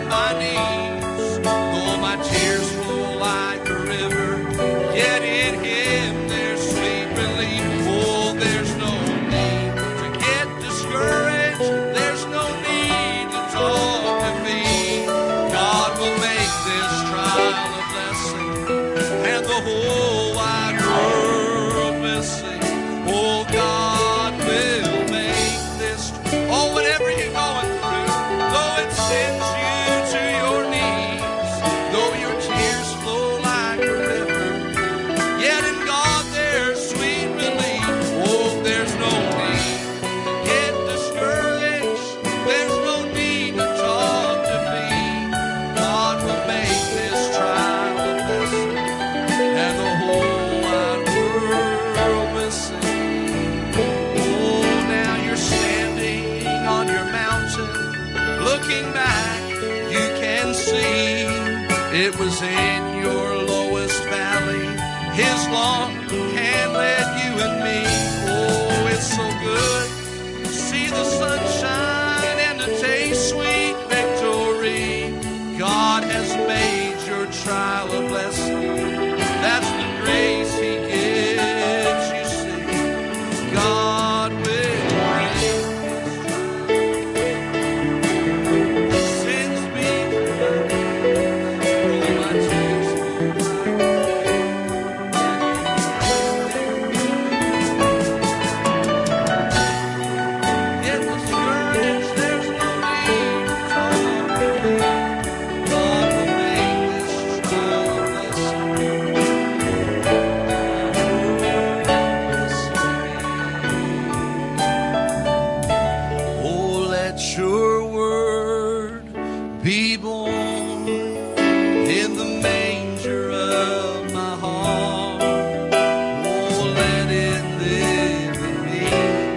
on my knees. Though my tears flow like a river, yet in Him there's sweet relief. Oh, there's no need to get discouraged. There's no need to talk to me. God will make this trial a blessing, and the whole wide world will sing. Oh, God will make this. Oh, whatever you're going through, though it sends you to your knees, though your tears flow like a river, yet in God there's sweet relief. Oh, there's no need to get discouraged. There's no need to talk to me. God will make this trial a blessing, and the whole wide world will sing. Oh, now you're standing on your mountain, looking back, you can see it was in your lowest valley His long hand led you and me. Oh, it's so good to see the sunshine and to taste sweet victory. God has made your trial a blessing. That's the grace He gives, you see. God will bring sins me through my tears. Get discouraged, there's no need to talk to me. God will make this trial a blessing. Oh, let your word be born in the manger of my heart. Oh, let it live in me.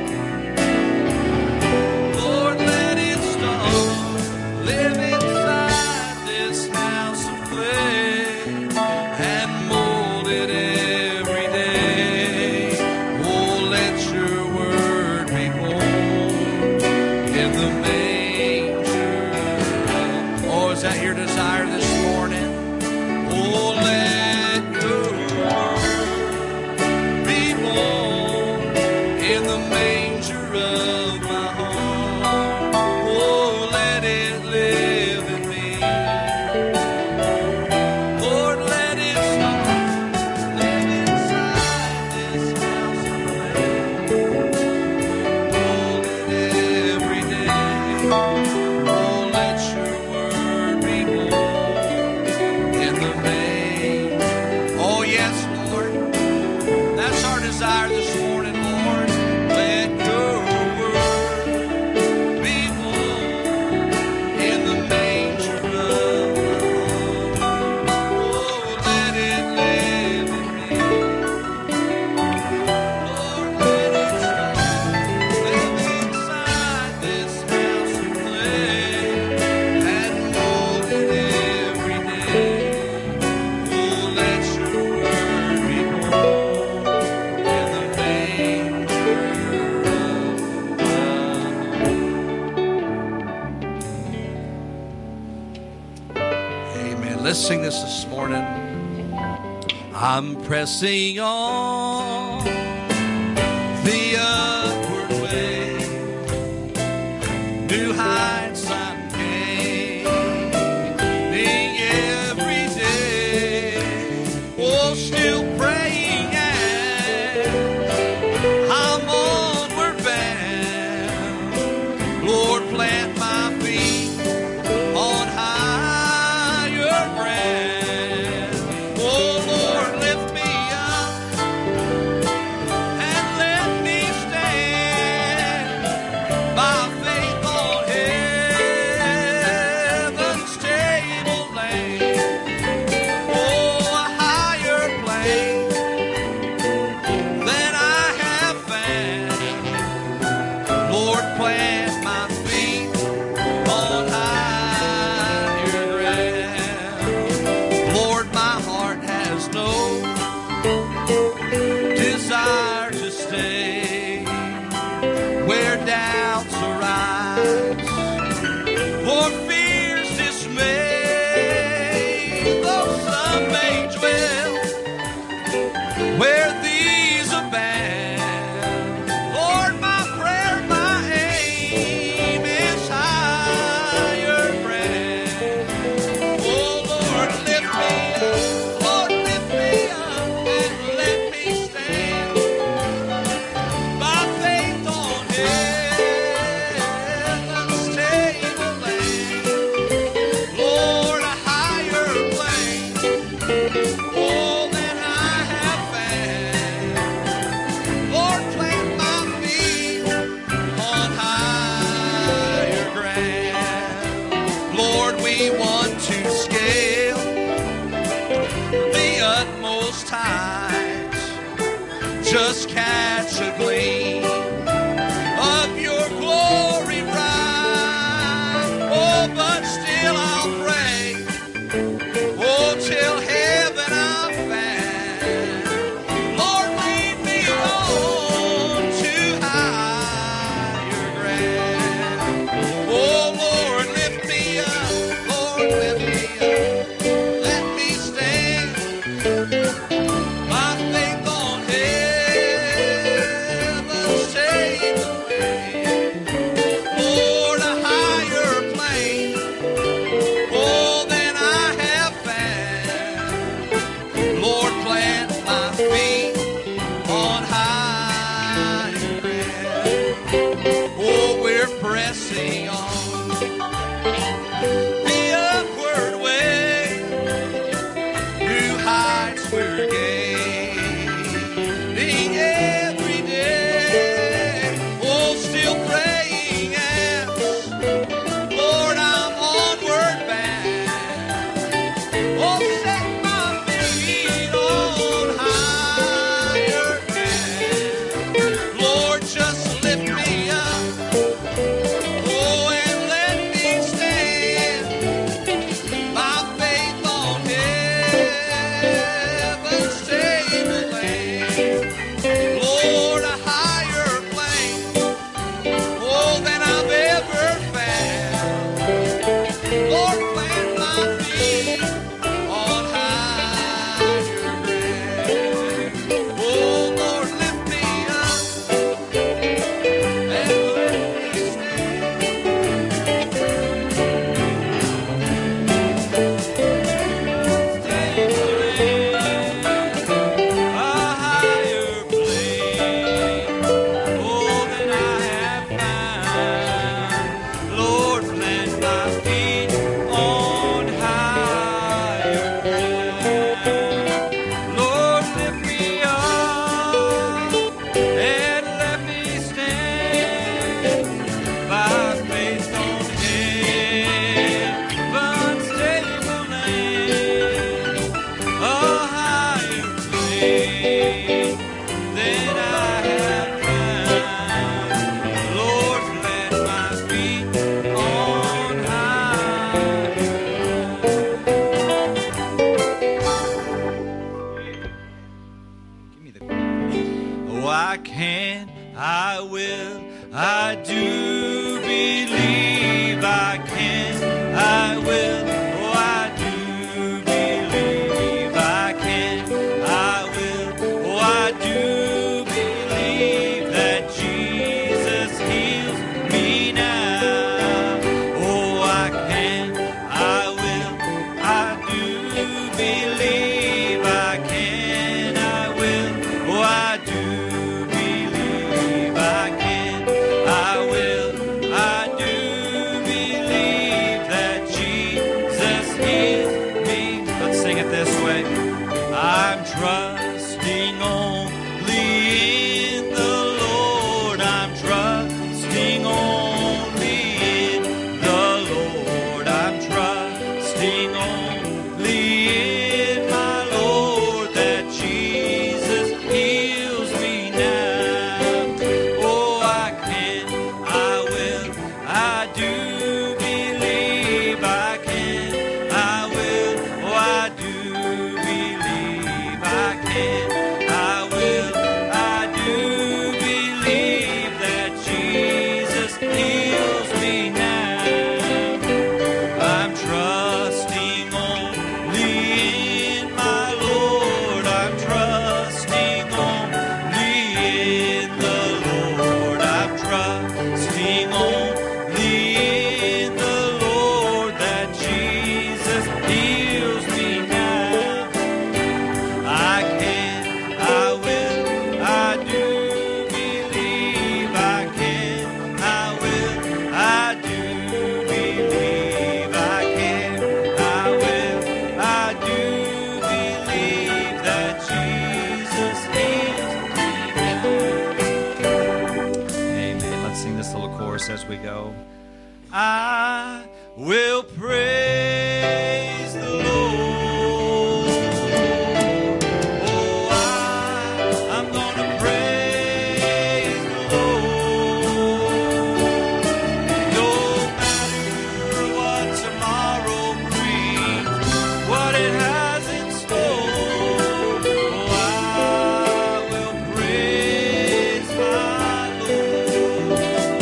Lord, let it start, live inside this house of clay and mold it every day. Oh, let your word be born in the manger. Oh, is that your desire this morning? Oh, let your word be born in the manger of my heart. Oh, let it live in me. Lord, let it start, live inside this house of clay. Mold it every day. Oh, let your word be born in the manger. Oh, yes, Lord. That's our desire this morning, Lord. Let your word be born in the manger of my heart. Oh, let it live in me. Lord, let it start, live inside this house of clay and mold it every day. Oh, let your word be born in the manger of my heart. Amen. Let's sing this morning. I'm pressing on the upward way, new heights I'm gaining every day. Oh, still praying as I'm onward bound. Lord, plant my feet on higher ground. Oh, Lord, lift me up and let me stand by faith on I'm trusting only in the Lord. I'm trusting only in the Lord. I'm trusting only in my Lord that Jesus heals me now. Oh, I can, I will, I do believe. I can, I will, oh, I do believe. I can, I will, I do believe that Jesus heals me now. I'm trusting only in my Lord. I'm trusting only in the Lord. I'm trusting only in the Lord that Jesus heals me now. I can, I will, I do believe. I can, I will, I do believe. I can, I will, I do believe that Jesus heals me now. Amen. Let's sing this little chorus as we go. I will praise the Lord. Oh, I'm gonna praise the Lord. No matter what tomorrow brings, what it has in store. Oh, I will praise my Lord.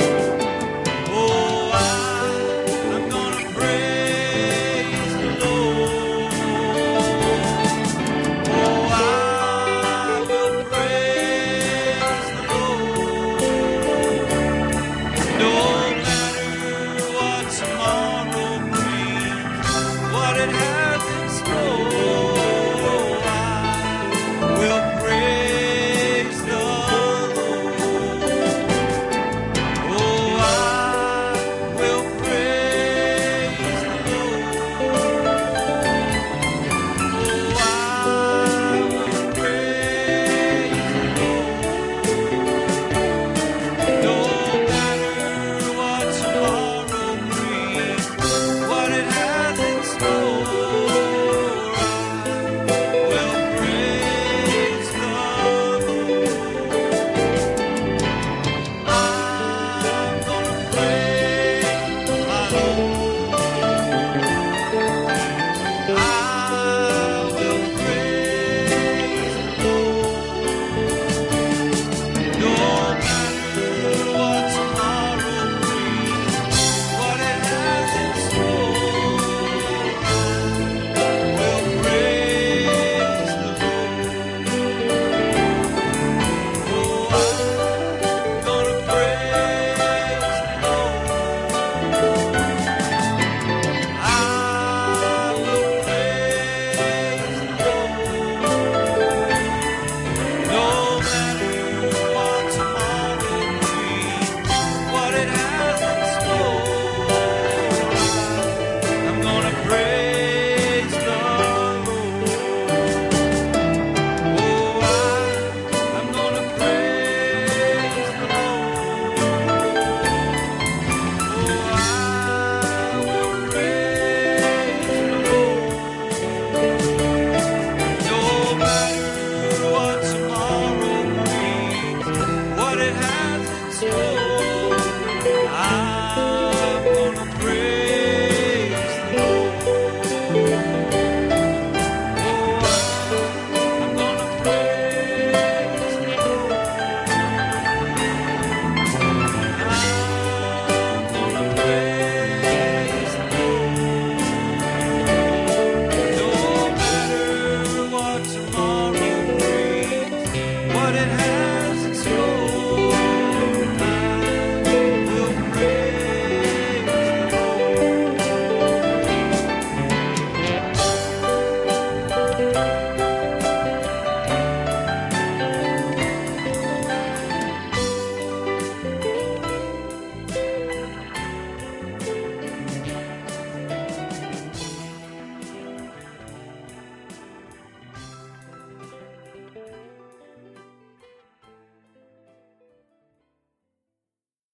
Oh, I'm gonna praise the Lord. Oh, I will praise the Lord. No matter what tomorrow brings, what it has in store.